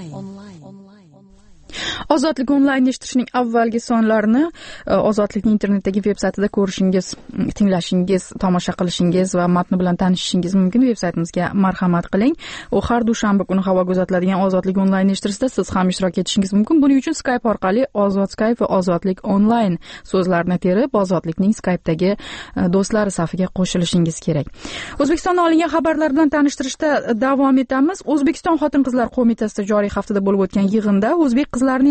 S2: Ozodlik onlayn eshittirishning avvalgi sonlarini Ozodlikning internetdagi veb-saytida ko'rishingiz, tinglashingiz, tomosha qilishingiz va matni bilan tanishishingiz mumkin. Veb-saytimizga marhamat qiling. U har dushanba kuni havoga uzatiladigan Ozodlik onlayn eshittirishda siz ham ishtirok etishingiz mumkin. Buning uchun Skype orqali Ozod Skype va Ozodlik onlayn so'zlarini terib, Ozodlikning Skype'dagi do'stlari safiga qo'shilishingiz kerak. O'zbekistondan olingan xabarlar bilan tanishtirishda davom etamiz. O'zbekiston Xotin-qizlar qo'mitasida joriy haftada bo'lib o'tgan yig'inda o'zbek qizlarining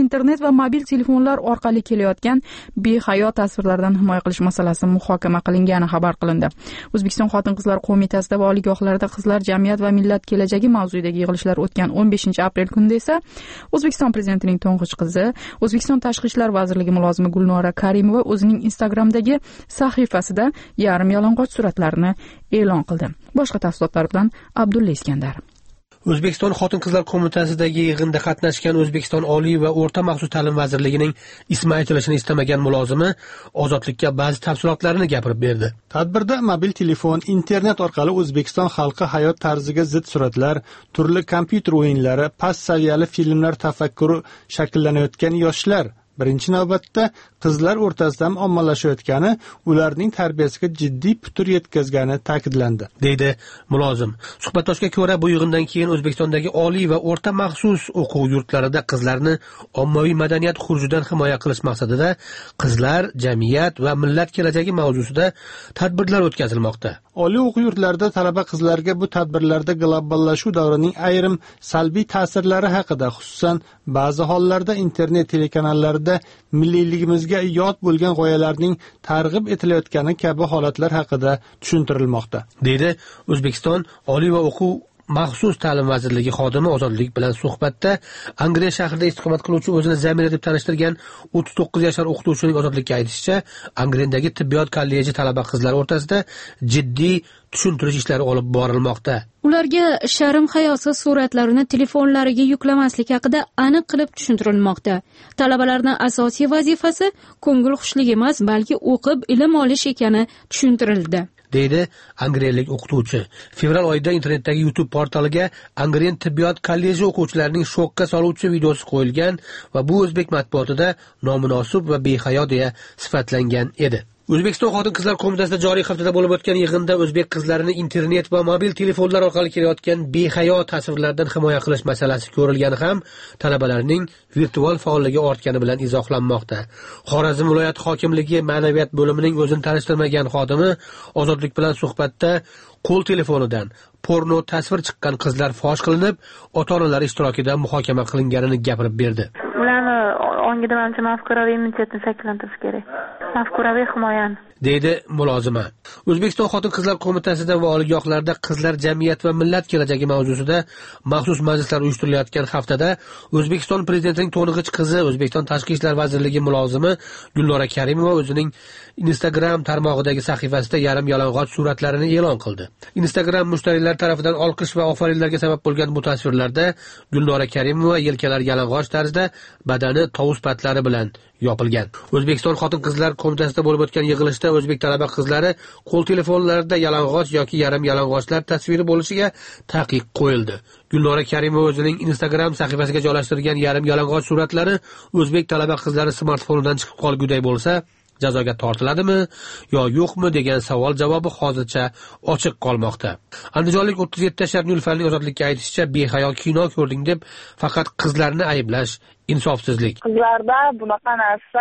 S2: internet va mobil telefonlar orqali kelayotgan behayo tasvirlardan himoya qilish masalasi muhokama qilingani xabar qilindi. O'zbekiston Xotin-qizlar qo'mitasida va oliygohlarda qizlar, jamiyat va millat kelajagi mavzuidagi yig'ilishlar o'tgan o'n beshinchi aprel kunida esa O'zbekiston prezidentining to'ng'ich qizi, O'zbekiston Tashqi ishlar vazirligi mulozimi Gulnora Karimova o'zining Instagramdagi sahifasida yarim yalang'och suratlarni e'lon qildi. Boshqa tafsilotlar bilan Abdulla Iskandar.
S18: O'zbekiston Xotin-qizlar qo'mitasidagi yig'inda qatnashgan O'zbekiston Oliy va o'rta maxsus ta'lim vazirligining ismi aytilishini istamagan mulozimi Ozodlikka ba'zi tafsilotlarni gapirib berdi.
S5: Tadbirda mobil telefon, internet orqali O'zbekiston xalqi hayot tarziga zid suratlar, turli kompyuter o'yinlari, past saviyali filmlar tafakkuri shakllanayotgan yoshlar birinchi navbatda qizlar o'rtasida ommalashayotgani, ularning tarbiyasiga jiddiy putur yetkazgani ta'kidlandi, deydi mulozim. Suhbatdoshga ko'ra, bu yig'indan keyin O'zbekistondagi oliy va o'rta maxsus o'quv yurtlarida qizlarni ommaviy madaniyat xurujidan himoya qilish maqsadida qizlar, jamiyat va millat kelajagi mavzusida tadbirlar o'tkazilmoqda. Oliy o'quv yurtlarida talaba qizlarga bu tadbirlarda globallashuv davrining ayrim salbiy ta'sirlari haqida, xususan ba'zi hollarda internet telekanallarida milliyligimizga yod bo'lgan g'oyalarning targ'ib etilayotgani kabi holatlar haqida tushuntirilmoqda, deydi O'zbekiston Oliy va o'quv maxsus ta'lim vazirligi xodimi Ozodlik bilan suhbatda. Angren shahrida istiqomat qiluvchi o'zini Zamira deb tanishtirgan o'ttiz to'qqiz yashar o'qituvchining Ozodlikka aytishicha, Angrendagi tibbiyot kolleji talaba qizlar o'rtasida jiddiy tushuntirish ishlari olib borilmoqda.
S13: Ularga sharm hayosi suratlarini telefonlariga yuklamaslik haqida aniq qilib tushuntirilmoqda. Talabalarning asosiy vazifasi ko'ngil xushlik emas, balki o'qib ilm olish ekani tushuntirildi, deydi angrenlik o'qituvchi. Fevral oyida internetdagi YouTube portaliga Angren tibbiyot kolleji o'quvchilarining shokka soluvchi videosi qo'yilgan va bu o'zbek matbuotida nomunosib va behayo deya sifatlangan edi. O'zbekiston Xotin-qizlar qo'mitasida joriy haftada bo'lib o'tgan yig'inda o'zbek qizlarini internet va mobil telefonlar orqali kelayotgan behayo tasvirlardan himoya qilish masalasi ko'rilgani ham talabalarning virtual faolligi ortgani bilan izohlanmoqda. Xorazm viloyati hokimligi ma'naviyat bo'limining o'zini tanishtirmagan xodimi Ozodlik bilan suhbatda qo'l telefonidan porno tasvir chiqqan qizlar fosh qilinib, ota-onalari ishtirokida muhokama qilinganini gapirib berdi.
S19: Ularni ongida menimcha mafkuraviy immunitetni shakllantirish kerak. Mafkuraviy himoyani,
S18: deydi mulozima. O'zbekiston Xotin-qizlar qo'mitasida va oliygohlarda qizlar, jamiyat va millat kelajagi mavzusida maxsus majlislar uyushtirilayotgan haftada O'zbekiston prezidentining to'ng'ich qizi, O'zbekiston Tashqi ishlar vazirligi mulozimi Gulnora Karimova o'zining Instagram tarmog'idagi sahifasida yarim yalang'och suratlarini e'lon qildi. Instagram mushtarilar tarafidan olqish va ofarinlarga sabab bo'lgan bu tasvirlarda Gulnora Karimova yelkalar yalang'och tarzda, badani tovus patlari bilan yopilgan. O'zbekiston Xotin-qizlar qo'mitasida bo'lib o'tgan yig'ilishda o'zbek talaba qizlari qo'l telefonlarida yalang'och yoki yarim yalang'ochlar tasviri bo'lishiga taqiq qo'yildi. Gulnora Karimova o'zining Instagram sahifasiga joylashtirgan yarim yalang'och suratlari o'zbek talaba qizlari smartfonidan chiqib qolguday bo'lsa, jazoga tortiladimi yo yo'qmi degan savol javobi hozircha ochiq qolmoqda. Andijonlik o'ttiz yetti yashar Nilfarning Ozodlikka aytishicha, behayo kino ko'rding deb faqat qizlarni ayblash insofsizlik.
S20: Qizlarda bunaqa narsa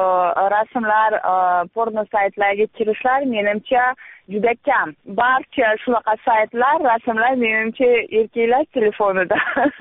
S20: rasmlar, porno saytlarga kirishlar menimcha juda kam. Barcha shunaqa saytlar, rasmlar menimcha erkaklar telefonida.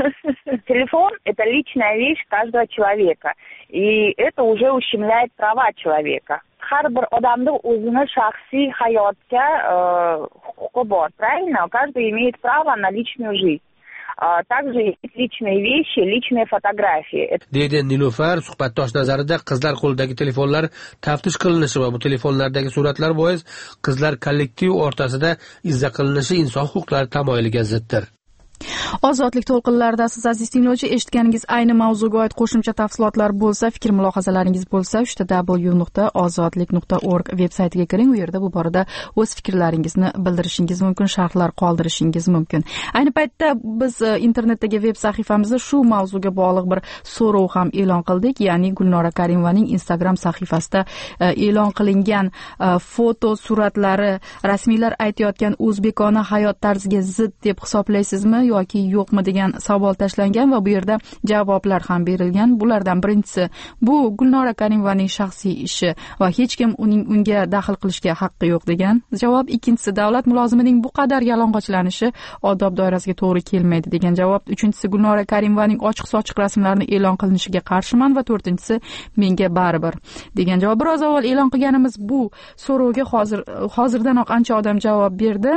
S20: Telefon — это личная вещь каждого человека. И это уже ущемляет права человека. Har bir odamning o'zini shaxsiy hayotga huquqi bor, правильно? Каждый имеет право на личную жизнь. Также есть личные вещи, личные фотографии.
S18: Deydi Nilufar. Suhbatdosh nazarida qizlar qo'lidagi telefonlar taftish qilinishi va bu telefonlardagi suratlar bois qizlar kollektiv o'rtasida izza qilinishi inson huquqlari tamoyiliga ziddir.
S2: Ozodlik to'lqinlarida siz aziz tinglovchi eshitganingiz ayni mavzuga oid qo'shimcha tafsilotlar bo'lsa, fikr mulohazalaringiz bo'lsa, uchta w nuqta ozodlik nuqta org veb saytiga kiring. U yerda bu borada o'z fikrlaringizni bildirishingiz mumkin, sharhlar qoldirishingiz mumkin. Ayni paytda biz internetdagi veb sahifamizda shu mavzuga bog'liq bir so'rov ham e'lon qildik, ya'ni Gulnora Karimovaning Instagram sahifasida e'lon qilingan foto suratlari rasmiylar aytayotgan o'zbekona hayot tarziga zid deb hisoblaysizmi yoki yo'qmi degan savol tashlangan va bu yerda javoblar ham berilgan. Bulardan birinchisi, bu Gulnora Karimovaning shaxsiy ishi va hech kim uning unga daxl qilishga haqqi yo'q degan javob. Ikkinchisi, davlat mulozimining bu qadar yalang'ochlanishi odob doirasiga to'g'ri kelmaydi degan javob. Uchinchisi, Gulnora Karimovaning ochiq-sochiq rasmlarini e'lon qilinishiga qarshiman va to'rtinchisi, menga baribir degan javob. Biroz avval e'lon qilganimiz bu so'rovga hozir hozirdanoq ancha odam javob berdi.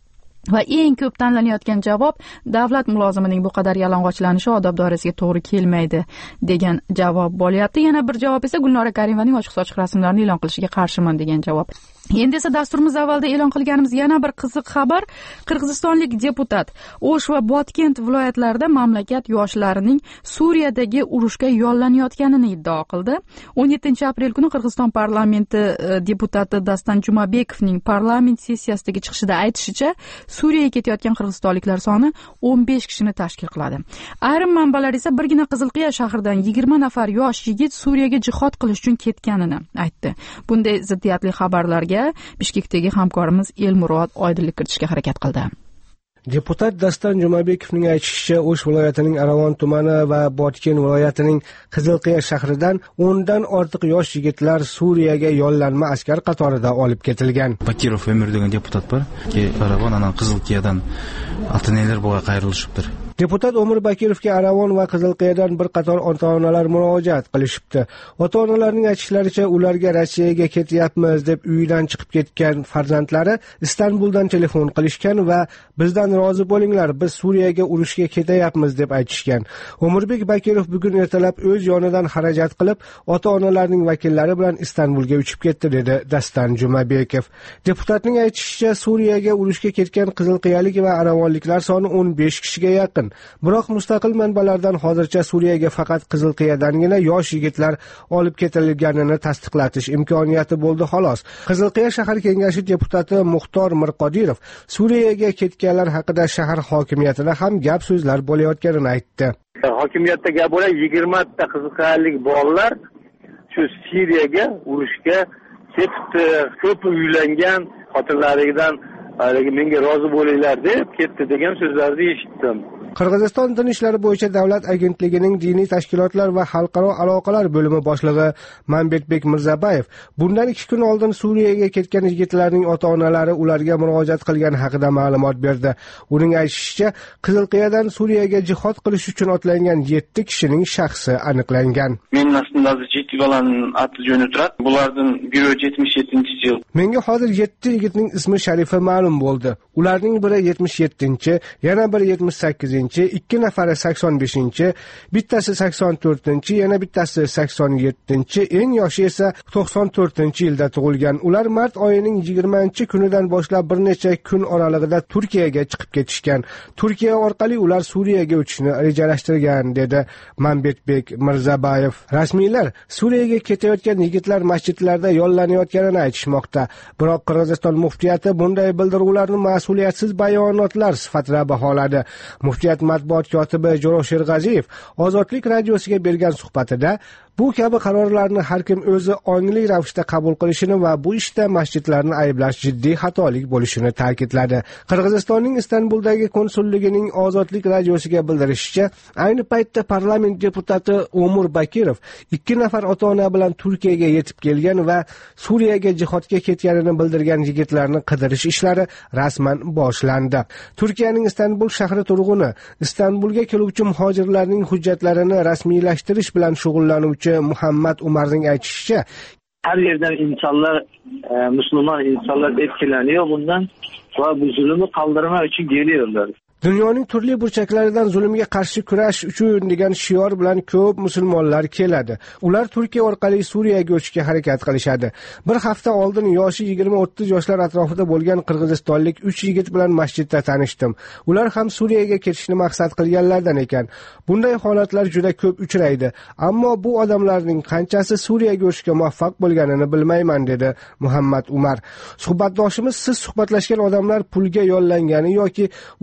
S2: Va eng ko'p tanlanayotgan javob davlat mulozimining bu qadar yalang'ochlanishi odob doirasiga to'g'ri kelmaydi degan javob bo'lyapti. Yana bir javob esa Gulnora Karimovaning ochiq-sochiq rasmlarini e'lon qilishiga qarshiman degan javob. Endi esa dasturimiz avvalda e'lon qilganimiz yana bir qiziq xabar. Qirg'izistonlik deputat O'sh va Botken viloyatlarida mamlakat yoshlarining Suriyadagi urushga yollanayotganini iddao qildi. o'n yettinchi aprel kuni Qirg'iziston parlamenti deputati Dastan Jumabekovning parlament sessiyasidagi chiqishida aytishicha, Suriyaga ketayotgan qirg'izistonliklar soni o'n besh kishini tashkil qiladi. Ayrim manbalar esa birgina Qizilqiya shahridan yigirma nafar yosh yigit Suriyaga jihod qilish uchun ketganini aytdi. Bunday ziddiyatli xabarlarga Bishkekdagi hamkorimiz Elmurod oydinlik kiritishga harakat qildi.
S1: Deputat Dastan Jumabekovning aytishicha, O'sh viloyatining Aravon tumani va Botken viloyatining Qizilqiya shahridan o'ndan ortiq yosh yigitlar Suriyaga yollanma askar qatorida olib ketilgan.
S21: Bakirov Ömür degan deputat bor, ki Aravon anan Qizilqiyadan ota-onalar bo'ga qayrilishibdir.
S1: Deputat Umar Bakirovga Aravon va Qizilqiyadan bir qator ota-onalar murojaat qilishibdi. Ota-onalarning aytishlaricha, ularga Rossiyaga ketyapmiz deb uyidan chiqib ketgan farzandlari Istanbuldan telefon qilishgan va bizdan rozi bo'linglar, biz Suriyaga urushga ketayapmiz deb aytishgan. Umurbek Bakirov bugun ertalab o'z yonidan xarajat qilib, ota-onalarning vakillari bilan Istanbulga uchib ketdi, dedi Dastan Jumabekov. Deputatning aytishicha, Suriyaga urushga ketgan qizilqiyalik va aravonliklar soni o'n besh kishiga yaqin. Biroq mustaqil manbalardan hozircha Suriyaga faqat Qizilqiyadangina yosh yigitlar olib ketilganini tasdiqlatish imkoniyati bo'ldi xolos. Qizilqiya shahar kengashi deputati Muxtor Mirqodirov Suriyaga ketganlar haqida shahar hokimiyatida ham gap so'zlar bo'layotganini aytdi.
S3: Hokimiyatda gap bo'lar yigirma ta qizilqiyalik bolalar shu Suriyaga urushga ketdi. Ko'p uylangan xotinlaridan menga rozi bo'linglar deb ketdi degan so'zlarni eshitdim.
S1: Qirg'iziston din ishlari bo'yicha davlat agentligining diniy tashkilotlar va xalqaro aloqalar bo'limi boshlig'i Mambetbek Mirzabayev bundan ikki kun oldin Suriyaga ketgan yigitlarning ota-onalari ularga murojaat qilgani haqida ma'lumot berdi. Uning aytishicha, Qizilqiyadan Suriyaga jihod qilish uchun otlangan yetti kishining shaxsi aniqlangan.
S22: Men aslında yetti bolaning ati jo'ni turadi. Bulardan biri yetmish yettinchi yil.
S1: Menga hozir yetti yigitning ismi sharifi ma'lum bo'ldi. Ularning biri yetmish yettinchi, yana biri yetmish sakkizinchi, ikki nafari sakson beshinchi, bittasi sakson to'rtinchi, yana bittasi sakson yettinchi, eng yoshi esa to'qson to'rtinchi yilda tug'ilgan. Ular mart oyining yigirmanchi kunidan boshlab bir necha kun oralig'ida Turkiyaga chiqib ketishgan. Turkiya orqali ular Suriyaga o'tishni rejalashtirgan, dedi Mambetbek Mirzabayev. Rasmiylar Suriyaga ketayotgan yigitlar masjidlarda yollanayotganini aytishmoqda. Biroq Qirg'iziston muftiyati bunday bildiruvlarni mas'uliyatsiz bayonotlar sifatida baholadi. Muftiyat matbuot kotibi Jo'roq Sherg'aziyev Ozodlik radiosiga bergan suhbatida bu kabi qarorlarni har kim o'zi ongli ravishda qabul qilishini va bu ishda masjidlarni ayblash jiddiy xatolik bo'lishini ta'kidladi. Qirg'izistonning Istanbuldagi konsulligining Ozodlik radiosiga bildirishicha, ayni paytda parlament deputati Umur Bakirov ikki nafar ota-ona bilan Turkiyaga yetib kelgan va Suriyaga jihodga ketganini bildirgan yigitlarni qidirish ishlari rasman boshlandi. Turkiyaning Istanbul shahri turg'uni Istanbulga keluvchi muhojirlarning hujjatlarini rasmiylashtirish bilan shug'ullanuvchi Muhammad Umarning aytishicha,
S23: her yerden insanlar, e, Müslüman insanlar etkileniyor bundan ve bu zulmü kaldırmak için geliyorlar.
S1: Dunyoning turli burchaklaridan zulmga qarshi kurash uchun degan shior bilan ko'p musulmonlar keladi. Ular Turkiya orqali Suriyaga o'tishga harakat qilishadi. Bir hafta oldin yoshi yigirma o'ttiz yoshlar atrofida bo'lgan qirg'izistonlik uch yigit bilan masjidda tanishdim. Ular ham Suriyaga ketishni maqsad qilganlardan ekan. Bunday holatlar juda ko'p uchraydi. Ammo bu odamlarning qanchasi Suriyaga o'tishga muvaffaq bo'lganini bilmayman, dedi Muhammad Umar. Suhbatdoshimiz siz suhbatlashgan odamlar pulga yollangani yoki ularga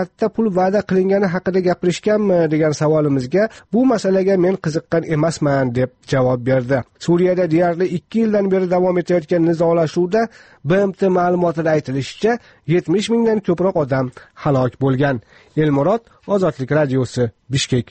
S1: katta pul va'da qilingani haqida gapirishganmi degan savolimizga bu masalaga men qiziqqan emasman deb javob berdi. Suriyada deyarli ikki yildan beri davom etayotgan nizolashuvda B M T ma'lumotida aytilishicha yetmish mingdan ko'proq odam halok bo'lgan. Elmurod, Ozodlik radiosi, Bishkek.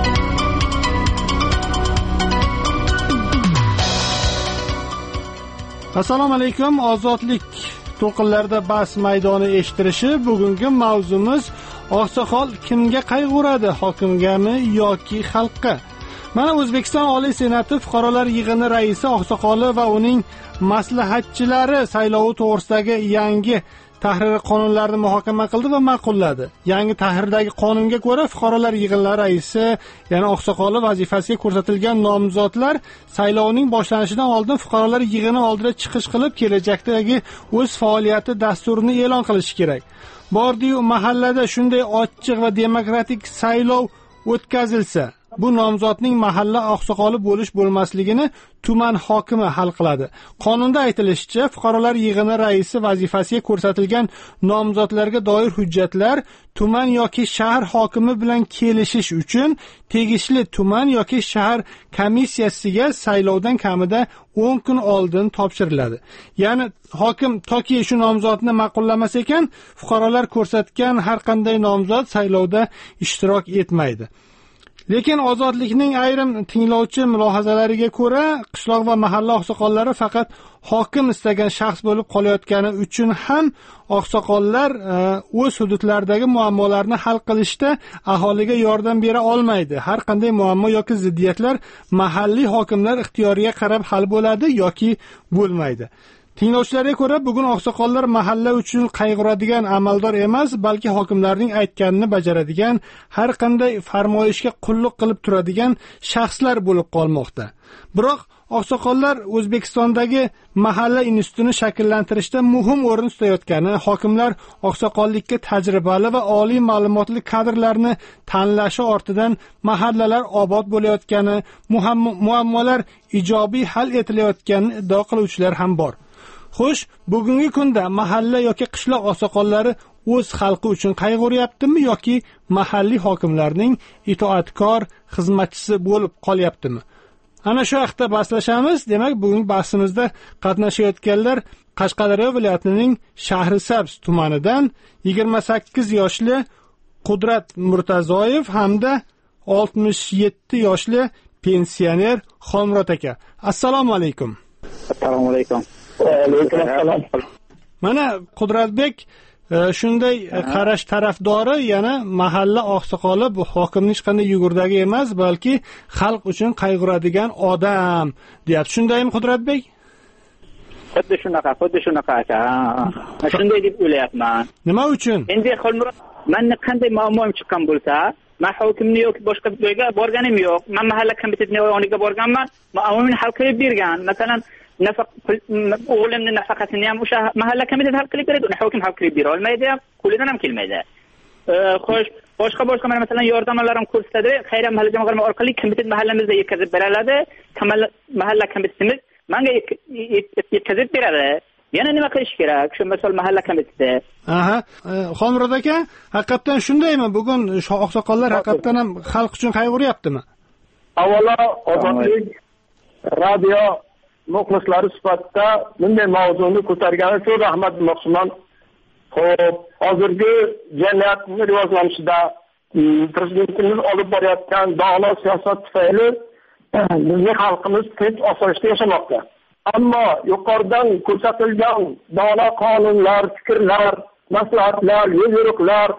S5: Assalomu alaykum. Ozodlik to'lqinlarida bahs maydoni eshittirishi. Bugungi mavzumiz oqsoqol kimga qayg'uradi, hokimgami yoki xalqqa? Mana O'zbekiston Oliy Senati fuqarolar yig'ini raisi oqsoqoli va uning maslahatchilari saylovi to'g'risidagi yangi tahririy qonunlarni muhokama qildi va ma'qulladi. Yangi tahrirdagi qonunga ko'ra fuqarolar yig'inlari raisi, ya'ni oqsoqoli vazifasiga ko'rsatilgan nomzodlar saylovning boshlanishidan oldin fuqarolar yig'ini oldida chiqish qilib, kelajakdagi o'z faoliyati dasturini e'lon qilishi kerak. Bordi-yu mahallada shunday ochiq va demokratik saylov o'tkazilsa, bu nomzodning mahalla oqsoqoli bo'lish bo'lmasligini tuman hokimi hal qiladi. Qonunda aytilishicha, fuqarolar yig'ini raisi vazifasiga ko'rsatilgan nomzodlarga doir hujjatlar tuman yoki shahar hokimi bilan kelishish uchun tegishli tuman yoki shahar komissiyasiga saylovdan kamida o'n kun oldin topshiriladi. Ya'ni hokim toki shu nomzodni ma'qullamas ekan, fuqarolar ko'rsatgan har qanday nomzod saylovda ishtirok etmaydi. Lekin Ozodlikning ayrim tinglovchi mulohazalariga ko'ra, qishloq va mahalla oqsoqollari faqat hokim istagan shaxs bo'lib qolayotgani uchun ham oqsoqollar o'z hududlaridagi muammolarni hal qilishda aholiga yordam bera olmaydi. Har qanday muammo yoki ziddiyatlar mahalliy hokimlar ixtiyoriga qarab hal bo'ladi yoki bo'lmaydi. Tinglovchilarga ko'ra, bugun oqsoqollar mahalla uchun qayg'uradigan amaldor emas, balki hokimlarning aytganini bajaradigan, har qanday farmoyishga qulluq qilib turadigan shaxslar bo'lib qolmoqda. Biroq oqsoqollar O'zbekistondagi mahalla institutini shakllantirishda muhim o'rin tutayotgani, hokimlar oqsoqollikka tajribali va oliy ma'lumotli kadrlarni tanlashi ortidan mahallalar obod bo'layotgani, muammolar ijobiy hal etilayotganini iddao qiluvchilar ham bor. Xo'sh, bugungi kunda mahalla yoki qishloq oqsoqollari o'z xalqi uchun qayg'uryaptimi yoki mahalliy hokimlarning itoatkor xizmatchisi bo'lib qolyaptimi? Ana shu haqda bahslashamiz. Demak, bugungi bahsimizda qatnashayotganlar Qashqadaryo viloyatining Shahrisabz tumanidan yigirma sakkiz yoshli Qudrat Murtazoyev hamda oltmish yetti yoshli pensioner Xomrot aka. Assalomu alaykum.
S23: Assalomu alaykum.
S5: Mana Qudratbek shunday qarash tarafdori, yana mahalla oqsoqoli bu hokimning hech qanday yugurdagi emas, balki xalq uchun qayg'uradigan odam deyapti. Shundaymi Qudratbek?
S23: Xuddi shunaqa, xuddi shunaqa aka. Shunday deb o'ylayapman.
S5: Nima uchun?
S23: Endi Xolmurod, menni qanday muammoim chiqqan bo'lsa, men hokimni yoki boshqa joyga borganim yo'q. Men mahalla komitetining yoniga borganman, muammomni hal qilib bergan. Masalan, nafaq o'g'limning nafaqasini ham o'sha mahalla komiteti hal qilib beradi, uni hokim hal qilib bera olmaydi, qo'lidan ham kelmaydi. Xo'sh, boshqa boshqa mana masalan yordamlar ham ko'rsatadi, xayriya mahalla jamg'arma orqali komitet mahallamizda yetkazib beriladi, mahalla komitetimiz menga yetkazib beradi. Yana nima qilish kerak? Shu masal mahalla komiteti.
S5: Aha, Xomrod aka, haqiqatan shundaymi? Bugun oqsoqollar haqiqatan ham xalq uchun qayg'uryaptimi?
S3: Avvalo, Ozodlik radio muxlislari sifatida bunday mavzuni ko'targani uchun rahmat demoqchiman. Xo'p, hozirgi jamiyatning rivojlanishida prezidentimiz olib borayotgan dono siyosat tufayli bizning xalqimiz tinch osoyishta yashamoqda. Ammo yuqoridan ko'rsatilgan dono qonunlar, fikrlar, maslahatlar, yo'l-yo'riqlar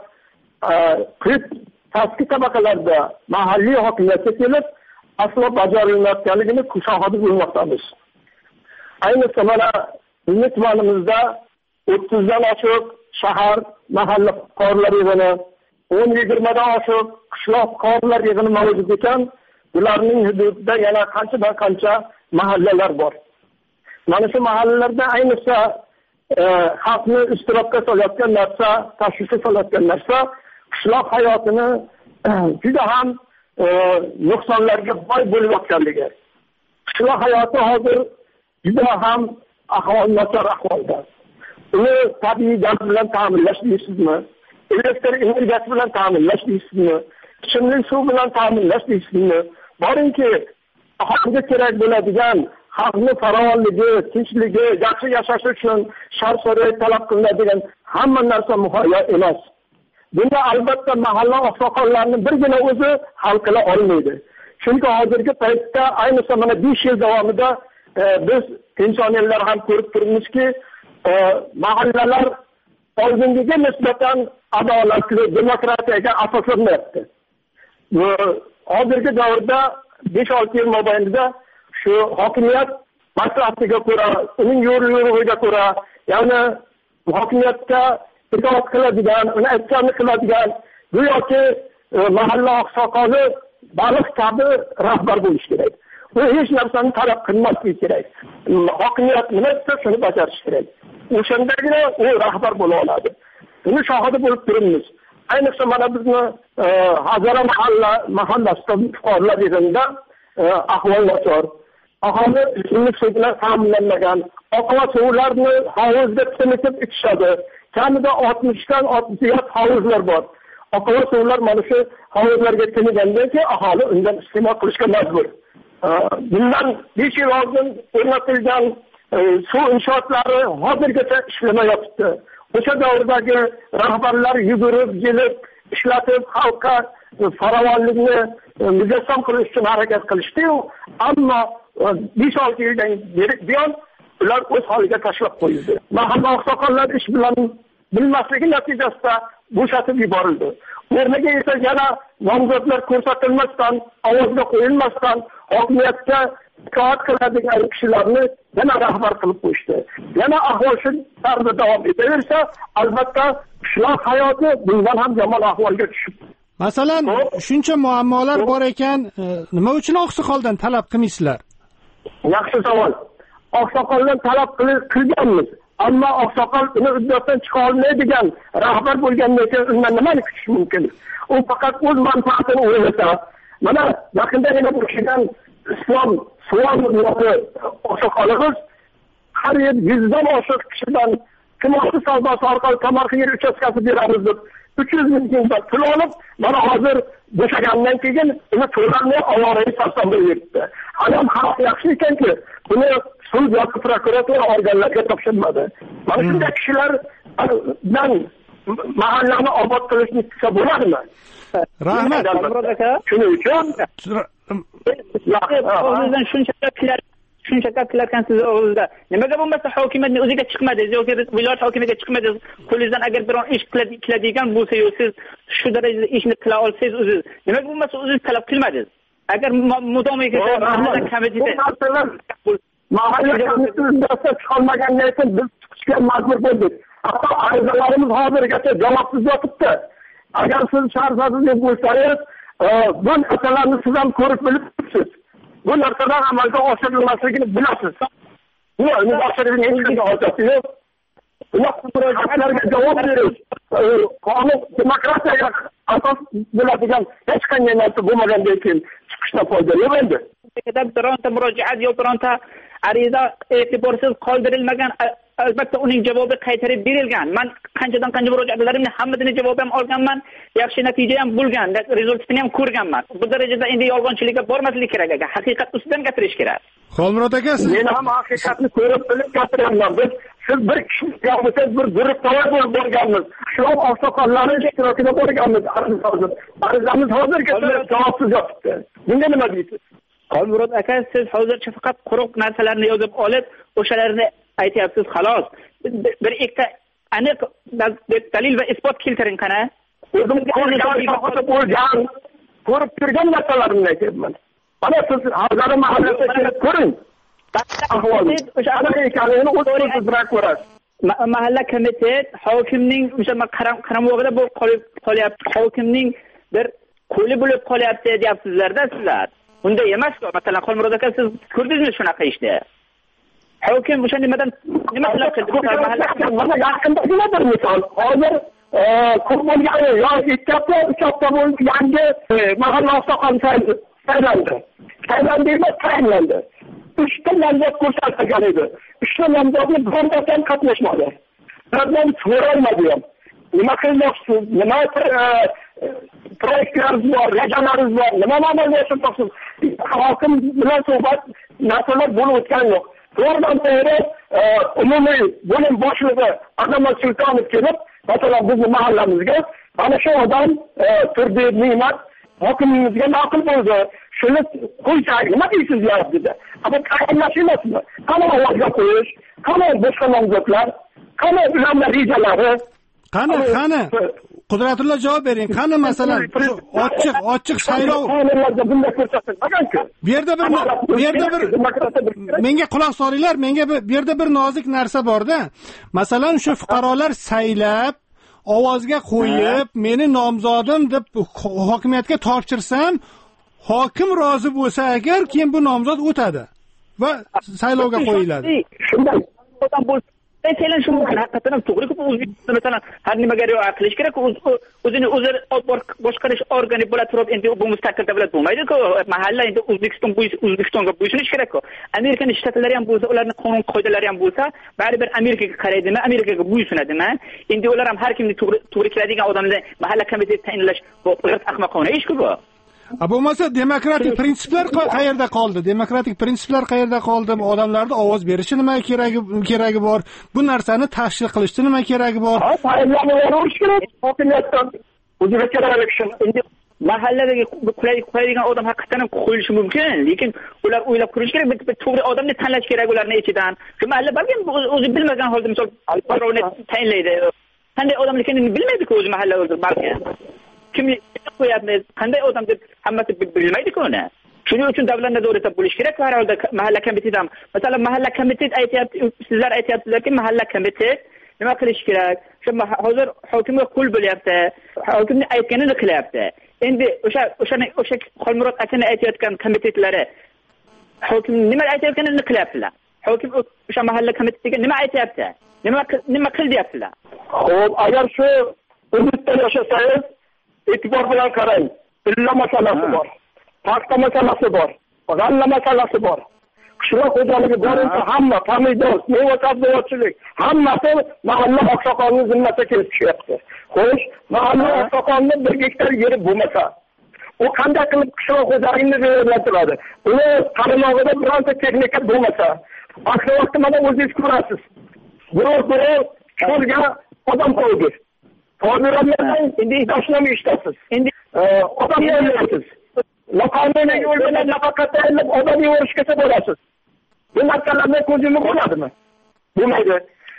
S3: pastki tabaqalarda mahalliy hokimiyatga kelib aslo bajarilmayotganligini mushohada qilmoqdamiz. Ayniqsa mana bizning tumanimizda o'ttizdan oshiq shahar mahalla fuqarolar yig'ini, o'n yigirmadan oshiq qishloq fuqarolar yig'ini mavjud ekan, bularning hududida yana qanchadan qancha mahallalar bor. Mana shu mahallalarda ayniqsa xalqni iztirobga solayotgan narsa, tashvishga solayotgan narsa qishloq hayotini juda ham nuqsonlarga boy bo'layotganligi. Qishloq hayoti hozir juda ham ahvol nachar ahvolda. Uni tabiiy gaz bilan ta'minlash deysizmi
S6: elektr energiyasi bilan ta'minlash deysizmi, ichimlik suv bilan ta'minlash deysizmi, boringki aholiga kerak bo'ladigan xalqning farovonligi, tinchligi, yaxshi yashash uchun shart-sharoit talab qilinadigan hamma narsa muhayyo emas. Bunda albatta mahalla oqsoqollarining birgina o'zi hal qila olmaydi. Chunki hozirgi paytda ayniqsa mana besh yil davomida e, biz insoniyatlar ham ko'rib turibmizki, e, mahallalar oldingiga nisbatan adolatli demokratiyaga asoslanmayapti. Hozirgi davrda besh olti yil mobaynida shu hokimiyat maslahatiga ko'ra, uning yo'l-yo'riga ko'ra, ya'ni hokimiyatga itoat qiladigan, uni aytganini qiladigan, go'yoki e, mahalla oqsoqoli baliq kabi rahbar bo'lish kerak. U hech narsani talab qilmasligi kerak. Hokimiyat nima desa shuni bajarish kerak. O'shandagina u rahbar bo'la oladi. Buni shohidi bo'lib turibmiz. Ayniqsa mana bizni e, Hazara mahalla mahallasida fuqarolar yig'inida e, ahvol nachar. Aholi ichimlik suv bilan ta'minlanmagan, oqova suvlarni hovuzda timitib ichishadi. Kamida oltmishdan ortiq hovuzlar bor. Oqova suvlar mana shu hovuzlarga timigandan keyin aholi undan iste'mol qilishga majbur. Bundan besh yil oldin o'rnatilgan e, suv inshootlari hozirgacha ishlamayapti. O'sha davrdagi rahbarlar yugurib, yelib, ishlatib xalqqa farovonlikni mujassam qilish uchun harakat qilishdi-yu, ammo besh olti yildan buyon ular o'z holiga tashlab qo'yildi. Mahalla oqsoqollar ish bilan bilmasligi natijasida bo'shatib yuborildi. O'rniga esa yana nomzodlar ko'rsatilmasdan, ovozga qo'yilmasdan hokimiyatga itoat qiladigan kishilarni yana rahbar qilib qo'yishdi. Yana ahvol shu tarzda davom etaversa, albatta qishloq hayoti bundan ham yomon ahvolga tushib.
S5: Masalan, shuncha muammolar bor ekan, nima uchun oqsoqoldan talab qilmaysizlar?
S6: Yaxshi savol. Oqsoqoldan talab qilganmiz. Ammo oqsoqol uni uddasidan chiqa olmaydigan rahbar bo'lgandan keyin undan nimani kutish mumkin? U faqat o'z manfaatini o'ylasa. Mana yaqindagina bo'lgan islom suvom oqsoqolimiz har yil yuzdan oshiq kishidan kimoshli savdosi orqali tomorqa yer uchastkasi beramiz deb uch yuz ming so'mdan pul olib, mana hozir bo'shagandan keyin uni to'lamay ovoraga sarson beribdi. Ham xalq yaxshi ekanki, buni sud yoki prokuratura organlariga topshirmadi. Mana shunday kishilar bilan mahallani obod qilishni istasa bo'ladimi?
S5: Rahmat.
S6: Shuning uchun
S23: o'zingizdan shuncha gaplar shuncha gaplar siz o'zingizda nimaga bo'lmasa hokimiyatning o'ziga chiqmadingiz yoki viloyat hokimiga chiqmadingiz, qo'lingizdan agar biron ish qiladigan bo'lsa-yu siz shu darajada ishni qila olsangiz o'zingiz nimaga bo'lmasa o'zingiz talab qilmadingiz? Agar mudomiy mahalla komiteti mahalla komitetidan chiqolmagandan keyin biz chiqishga majbur bo'ldik. Hatto arizalarimiz hozirgacha javobsiz yotibdi. Agar siz sharsizlik bo'lsangiz, bu narsalarni siz ham ko'rib bilibsiz. Bu narsalar amalga oshirilmasligini bilasiz. Bu amalga oshirilmasligini hojati yo'q. Ular murojaatlarga javob berish, qonun demokratiyaga asos bo'ladigan hech qanday narsa bo'lmagandan keyin chiqishdan foyda yo'q endi. Bironta murojaat yo'q, bironta ariza e'tiborsiz qoldirilmagan, albatta uning javobi qaytarib berilgan. Men qanchadan qancha murojaatlarimni hammasining javobini olganman, yaxshi natija ham bo'lgan, rezultatini ham ko'rganman. Bu darajada endi yolg'onchilikka bormaslik kerak ekan, haqiqat ustidan gapirish kerak.
S5: Xolmurod aka,
S6: men ham haqiqatni ko'rib bilib gapiryapman. Biz siz bir kishi yo'qsa bir guruh tayyor bo'lib borganmiz. Shu oqsoqollarning ishtirokida borganmiz. Arizamiz hozirgacha javobsiz yotibdi. Bunga nima deysiz? Xolmurod aka, siz hozircha faqat quruq narsalarni yozib olib, o'shalarni aytyapsiz xolos. Bir ikkita aniq dalil va isbot keltiring qana. O'zim ko'rgan, ko'rib turgan narsalarni aytyapman. Mana siz Hazara mahallasiga kelib ko'ring. Ahvoli o'sha aniq ekanligini o'zingiz bilan ko'rasiz. Mahalla komitet hokimning o'sha qaramog'ida bo'lib qolyapti. Hokimning bir qo'li bo'lib qolyapti deyapsizlarda sizlar. Bunday emas-ku. Masalan, Xolmurod aka, siz ko'rdingizmi shunaqa ishni? Hokim o'sha nimadan nima qilib qildi? Mana yaqindagina bir misol. Hozir ko'p bo'lgan yo ikki hafta, uch hafta bo'ldi yangi mahalla oqsoqol saylandi. Saylandi emas, tayinlandi. Uchta nomzod ko'rsatilgan edi. Uchta nomzodni birortasi ham qatnashmadi. Ulardan so'ralmadi ham. nima qilmoqchisiz, nima proyektlarimiz bor, rejalarimiz bor, nima amalga oshirmoqchisiz. Hokim bilan suhbat narsalar bo'lib o'tgan yo'q. To'g'ridan to'g'ri umumiy bo'lim boshlig'i Azamat Sultonov kelib, masalan bizni mahallamizga mana shu odam Turdiyev Ne'mat hokimimizga ma'qul bo'ldi. Shuni qo'ysak nima deysiz ya dedi. Ammo tayinlash emasmi? Qani ovozga qo'yish, qani boshqa nomzodlar, qani ularning rejalari,
S5: qani qani Qudratullo javob bering. Qani masalan ochiq ochiq saylov bu yerda bir bu yerda bir menga quloq solinglar, menga bu yerda bir nozik narsa borda. Masalan shu fuqarolar saylab ovozga qo'yib, meni nomzodim deb hokimiyatga topshirsam, hokim rozi bo'lsa agar, keyin bu nomzod o'tadi va saylovga qo'yiladi.
S23: Shunday odam bo'lsa, aytaylik shu haqiqatan ham to'g'ri-ku, O'zbekistonda masalan har nimaga rioya qilish kerak, o'zini o'zi boshqarish organi bo'la turib, endi bu mustaqil davlat bo'lmaydi-ku. Mahalla endi O'zbekiston O'zbekistonga bo'ysunish kerak-ku. Amerikaning shtatlari ham bo'lsa, ularning qonun qoidalari ham bo'lsa, baribir Amerikaga qaraydimi, Amerikaga bo'ysunadimi? Endi ular ham har kimni to'g'ri to'g'ri keladigan odamni mahalla komiteti tayinlash bu g'irt ahmoqona ish-ku bu.
S5: A bo'lmasa demokratik prinsiplar qayerda qoldi? Demokratik prinsiplar qayerda qoldi? Odamlarga ovoz berishi nima keragi keragi bor? Bu narsani tashkil qilishda nima keragi bor?
S6: Saylanuverish kerak. Hokimiyatdan o'ziga kerak shuni. Endi
S23: mahalladagi qo'yadigan odam haqiqatan qo'yilishi mumkin, lekin ular o'ylab ko'rish kerak, bitta to'g'ri odamni tanlash kerak ularning ichidan. Shu mahalla balki o'zi bilmagan holda misol birovni tayinlaydi. Qanday odamligini bilmaydi-ku o'zi mahalla o'zi balki. Kimni qo'yapmiz, qanday odam deb hammasi bilmaydi-ku uni. Shuning uchun davlat nazorati bo'lish kerak har holda mahalla komiteti ham. Masalan, mahalla komiteti aytayapti, sizlar aytayapsizlarki, mahalla komitet nima qilish kerak? Shu hozir hokimga qo'l bo'lyapti, hokimni aytganini qilyapti. Endi o'sha o'sha o'sha Xolmurod akani aytayotgan komitetlari hokim nima aytayotganini qilyaptilar. Hokim o'sha mahalla komitetiga nima aytayapti? Nima nima qil deyaptilar?
S6: Xo'p, agar shu umidda yashasangiz e'tibor bilan qarang. Pilla masalasi bor. Paxta masalasi bor. G'alla masalasi bor. Qishloq xo'jaligi bo'yicha hamma pomidor, meva sabzavotchilik hammasi mahalla oqsoqolining zimmasiga kelib tushyapti. Xo'sh, mahalla oqsoqolining bir gektar yeri bo'lmasa, u qanday qilib qishloq xo'jaligini rivojlantiradi? Uni qaramog'ida bironta texnika bo'lmasa, vaqti vaqti mana o'zingiz ko'rasiz. Biror biror cho'lga odam qo'ydi. Hozirlardan endi tashlami ishtasiz. Endi odam yo'laysiz. Noqonuniy yo'l bilan nafaqa tayinlab odam yo'rishgacha bo'lasiz. Bu narsalarni ko'zingiz bo'ladimi? Bo'lmaydi.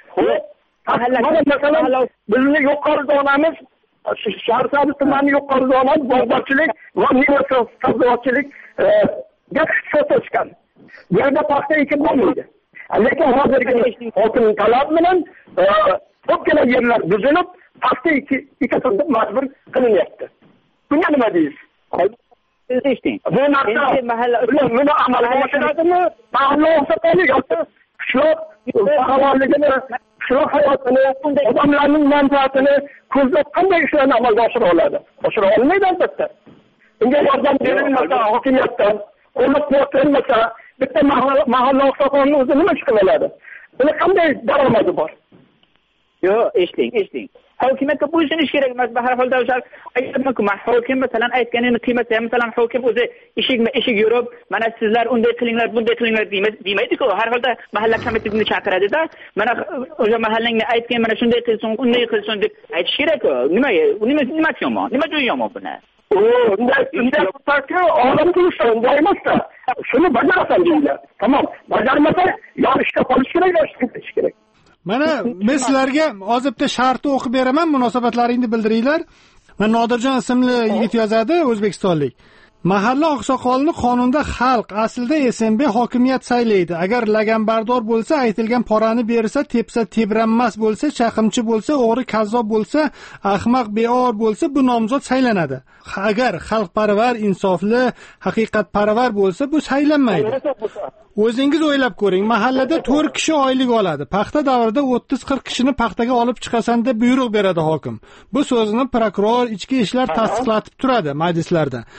S6: Mana masalan bizni yuqori zonamiz, Shaharsabi tumani yuqori zonasi bog'bonchilik va meva sabzavotchilik ga ixtisoslashgan. Bu yerda paxta ekib bo'lmaydi. Lekin hozirgi hokim talab bilan ko'pgina yerlar buzilib, paxta ekib majbur qilinyapti. Bunga nima deysiz?
S23: Eshiting.
S6: Bu narsa mahalla buni amalga oshiradimi? Mahalla oqsoqoli yoki qishloq farovonligini, qishloq hayotini, odamlarning manfaatini ko'zlab qanday ishlarni amalga oshira oladi? Oshira olmaydi albatta. Unga yordam berilmasa, hokimiyatdan qo'llab-quvvatlanmasa, bitta mahalla oqsoqolini o'zi nima ish qila oladi? Buni qanday daromadi bor?
S23: Yo'q, eshiting, eshiting. Hokimiyatga bo'ysunish kerak emas. Har holda o'sha aytmoqchi, hokim masalan aytganini qiymatga, masalan hokim o'zi eshikma eshik yurib, mana sizlar unday qilinglar, bunday qilinglar demaydi-ku. Har holda mahalla komitetini chaqiradi-da, mana o'sha mahallangni aytgan, mana shunday qilsin, unday qilsin deb aytish kerak-ku. Nima, nima nima yomon? Nima joyi yomon buni?
S6: O, unday unday qilsa, olam turishda unday emas-da. Shuni bajarasan deydi. Tamam, bajarmasa yo ishga qolish kerak, yo ishga ketish kerak.
S5: Mana men sizlarga hozir bitta shartni o'qib beraman, munosabatlaringni bildiringlar. Men Nodirjon ismli yigit yozadi, o'zbekistonlik. Mahalla oqsoqolini qonunda xalq, aslida S M B hokimiyat saylaydi. Agar laganbardor bo'lsa, aytilgan porani bersa, tepsa tebranmas bo'lsa, chaqimchi bo'lsa, o'g'ri kazzob bo'lsa, ahmoq beor bo'lsa, bu nomzod saylanadi. Agar xalqparvar, insofli, haqiqatparvar bo'lsa, bu saylanmaydi. O'zingiz o'ylab ko'ring, mahallada to'rt kishi oylik oladi. Paxta davrida o'ttiz qirq kishini paxtaga olib chiqasan deb buyruq beradi hokim. Bu so'zni prokuror, ichki ishlar tasdiqlatib turadi majlislarda. Mahalla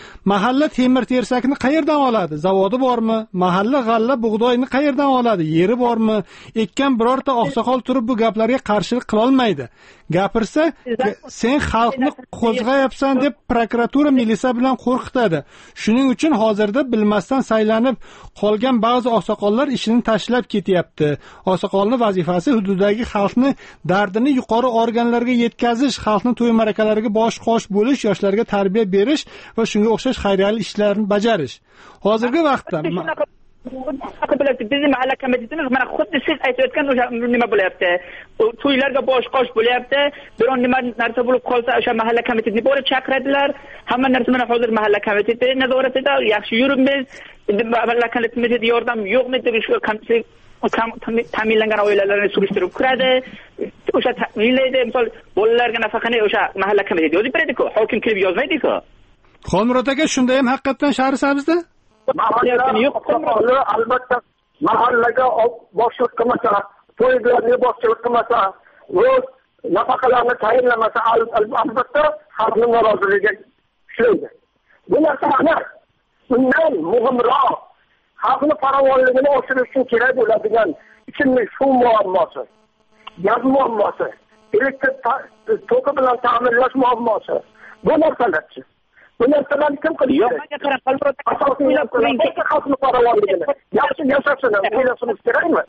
S5: mahalla temir tersakni qayerdan oladi? Zavodi bormi? Mahalla g'alla bug'doyni qayerdan oladi? Yeri bormi? Ekkan birorta oqsoqol turib bu gaplarga qarshilik qila olmaydi. Gapirsa, sen xalqni qo'zg'ayapsan deb prokuratura militsiya bilan qo'rqitadi. Shuning uchun hozirda bilmasdan saylanib qolgan ba'zi oqsoqollar ishini tashlab ketyapti. Oqsoqolning vazifasi hududdagi xalqni dardini yuqori organlarga yetkazish, xalqning to'y ma'rakalariga bosh-qosh bo'lish, yoshlarga tarbiya berish va shunga o'xshash xayriyali ishlarni bajarish. Hozirgi vaqtda
S23: bizni mahalla komitetimiz mana xuddi siz aytayotgan o'sha nima bo'lyapti, to'ylarga bosh-qosh bo'lyapti. Biron nima narsa bo'lib qolsa o'sha mahalla komitetini borib chaqiradilar. Hamma narsa mana hozir mahalla komiteti nazoratida, yaxshi yuribmiz. Endi mahalla komiteti yordam yo'qmi deb shu ta'minlangan oilalarni surishtirib kiradi. O'sha ta'minlaydi, misol bolalarga nafaqani o'sha mahalla komiteti yozib beradi-ku, hokim kelib yozmaydi-ku.
S5: Xonmurod aka, shunda ham haqiqatan Shahrisabzda
S6: mahalla albatta mahallaga boshchilik qilmasa, to'ylarga boshchilik qilmasa, o'z nafaqalarni tayinlamasa, albatta xalqning noroziligiga ishlaydi. Bu narsa aniq. Bundan muhimroq xalqning farovonligini oshirish uchun kerak bo'ladigan ichimlik suv muammosi, gaz muammosi, elektr toki bilan ta'minlash muammosi. Bu narsalarchi. Bu narsalarni kim qilyapti? Asosiy xalqning farovonligini yaxshi yashashini o'ylashimiz kerakmi?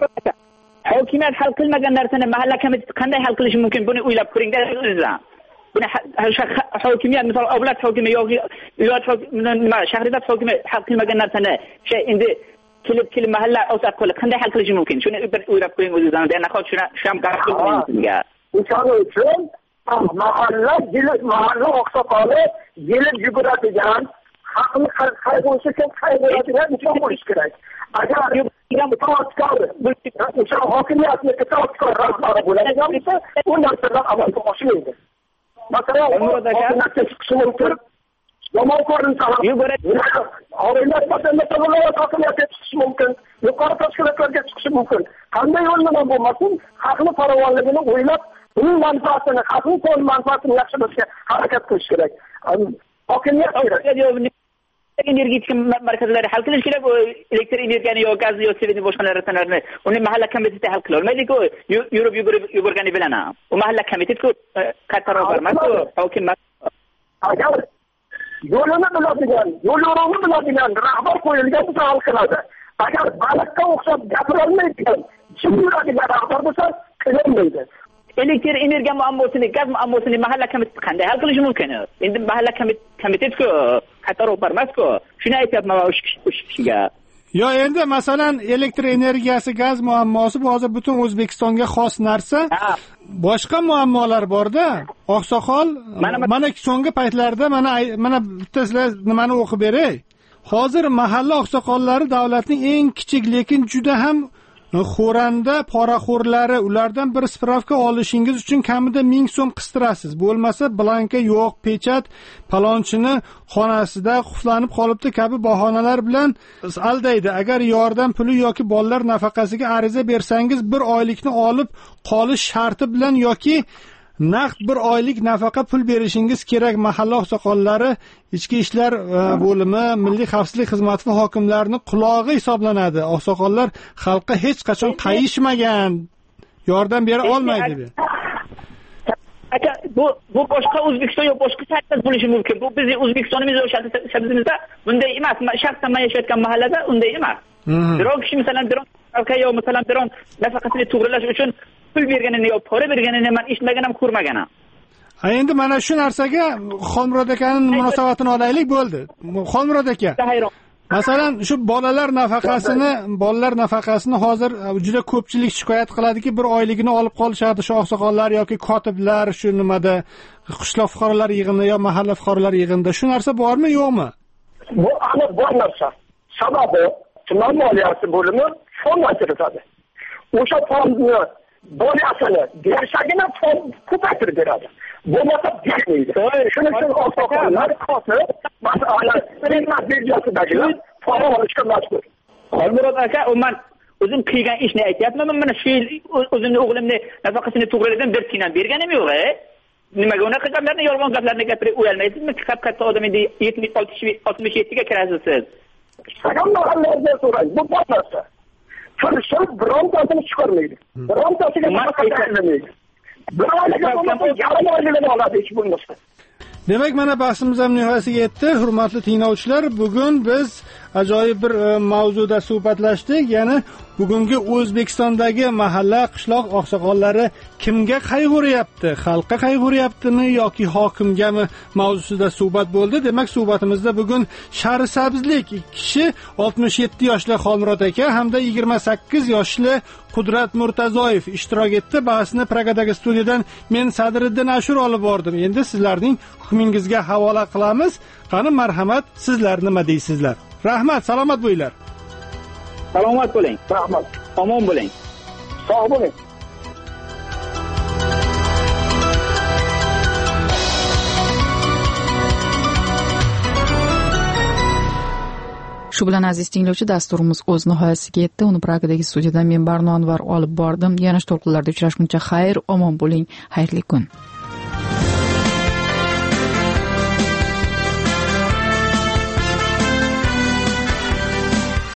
S23: Hokimiyat hal qilmagan narsani mahalla komiteti qanday hal qilishi mumkin? Buni o'ylab ko'ring-da o'zingizlar. Buni hokimiyat, misol avlat hokimi yoki viloyat nima shahridat hokimi hal qilmagan narsani shay endi kelib kelib mahalla oqsoqoli qanday hal qilishi mumkin? Shuni bir o'ylab ko'ring o'zingizlar. Nahot shuni shu ham gap qilmaysiz-ga.
S6: O'shaning uchun mahalla yilib mahalla oqsoqoli yilib yuguradigan, xalqni qayg'urishi uchun qayg'uradigan inson bo'lishi kerak. Agar itoatkor o'sha hokimiyatni itoatkor rahbari bo'ladigan bo'lsa, u narsalar amalga oshmaydi. Masalan, hokimiyatga chiqishi mumkin. Yomon ko'rinsalar oilalar masalalari hokimiyatga chiqishi mumkin. Yuqori tashkilotlarga chiqishi mumkin. Qanday yo'l bilan bo'lmasin, xalqni farovonligini o'ylab, uning manfaatini, xalqning to'liq manfaatini yaxshilashga harakat qilish kerak. Hokimiyat energetik markazlari hal qilish kerak. Elektr energiyani yo gazni yo svetni boshqa narsalarni uni mahalla komiteti hal qila olmaydi-ku. Yurib yugurib yugurgani bilan. U mahalla komiteti kattaroq emas-ku, hokim emas. Agar yo'lini biladigan, yo'l yo'lovni biladigan rahbar qo'yilgan bo'lsa hal qiladi. Agar baliqqa o'xshab gapira olmaydigan, jim yuradigan rahbar bo'lsa qilolmaydi.
S23: Elektr energiya muammosini, gaz muammosini mahalla komiteti qanday hal qilishi mumkin? Endi mahalla komiteti-ku qator emas-ku. Shuni aytyapman o'sha kishiga.
S5: Yo, endi masalan elektr energiyasi, gaz muammosi bu hozir butun O'zbekistonga xos narsa. Boshqa muammolar bor-da. Oqsoqol mana so'nggi paytlarda mana mana bittasizlar nimani o'qib beray. Hozir mahalla oqsoqollari davlatning eng kichik lekin juda ham xo'randa poraxo'rlari, ulardan bir spravka olishingiz uchun kamida ming so'm qistirasiz. Bo'lmasa blanka yo'q, pechat palonchini xonasida quflanib qolibdi kabi bahonalar bilan aldaydi. Agar yordam puli yoki bolalar nafaqasiga ariza bersangiz, bir oylikni olib qolish sharti bilan yoki naqd bir oylik nafaqa pul berishingiz kerak. Mahalla oqsoqollari, ichki ishlar bo'limi, milliy xavfsizlik xizmati va hokimlarning qulog'i hisoblanadi. Oqsoqollar xalqqa hech qachon qayishmagan, yordam bera olmaydi.
S23: Aka, bu bu boshqa O'zbekiston yo'q, boshqa saytlar bo'lishi mumkin. Bu bizning O'zbekistonimiz va shahrimizda bunday emas. Shaxsan men yashayotgan mahallada unday emas. Biroq kishi masalan biron aka yo masalan biron nafaqasini to'g'rilash uchun pul berganini yo pora berganini men eshitmagan ham ko'rmagan ham.
S5: Ha, endi mana shu narsaga Xonmurod akaning munosabatini olaylik bo'ldi. Xonmurod aka, masalan shu bolalar nafaqasini, bolalar nafaqasini hozir juda ko'pchilik shikoyat qiladiki, bir oyligini olib qolishadi shu oqsoqollar yoki kotiblar shu nimada qishloq fuqarolar yig'inida yo mahalla fuqarolar yig'inida. Shu narsa bormi, yo'qmi?
S6: Bu aniq bor narsa. Sababi tuman moliyasi bo'limi fond ajratadi. O'sha fondni boliyasini berishagina fond ko'paytirib beradi. Bo'lmasa bermaydi. Shuning uchun oqsoqollar kotib, masalan, xizmat byudjetidagilar pora olishga majbur.
S23: Xolmurod aka, men o'zim qilgan ishni aytyapman. Mana shu yil o'zimning o'g'limni nafaqasini to'g'rilagan bir tiyin berganim yo'q, e? nimaga unaqa gaplarni, yolg'on gaplarni gapirib uyalmaysizmi? Qap katta odam endi yetmish oltmish yettiga kirasiz siz.
S6: Sag'am mahallalardan so'rang, bu bo'lmasa. Firishib birontasini chiqarmaydi. Birontasiga maqsadlamaydi. Birontasiga bo'lmasa, yarim oyligini oladi hech bo'lmasa.
S5: Demak, mana bahsimiz ham nihoyasiga yetdi. Hurmatli tinglovchilar, bugun biz ajoyib bir e, mavzuda suhbatlashdik. Ya'ni bugungi O'zbekistondagi mahalla, qishloq oqsoqollari kimga qayg'uryapti? Xalqqa qayg'uryaptimi yoki hokimgami mavzusida suhbat bo'ldi. Demak, suhbatimizda bugun Sharisabzlik ikki kishi, oltmish yetti yoshli Xolmurod aka hamda yigirma sakkiz yoshli Qudrat Murtazoyev ishtirok etdi. Bahsni Pragadagi studiyadan men Sadriddin Ashur olib bordim. Endi sizlarning hukmingizga havola qilamiz. Qani marhamat, sizlar nima deysizlar? Rahmat, salomat bo'linglar.
S23: Salomat bo'ling.
S6: Rahmat.
S23: Omon bo'ling.
S6: Sog' bo'ling.
S2: Shu bilan aziz tinglovchi, dasturimiz o'z nihoyasiga yetdi. Uni Pragadagi studiyadan men Barno Anvar olib bordim. Yana to'lqinlarda uchrashguncha xayr, omon bo'ling, xayrli kun.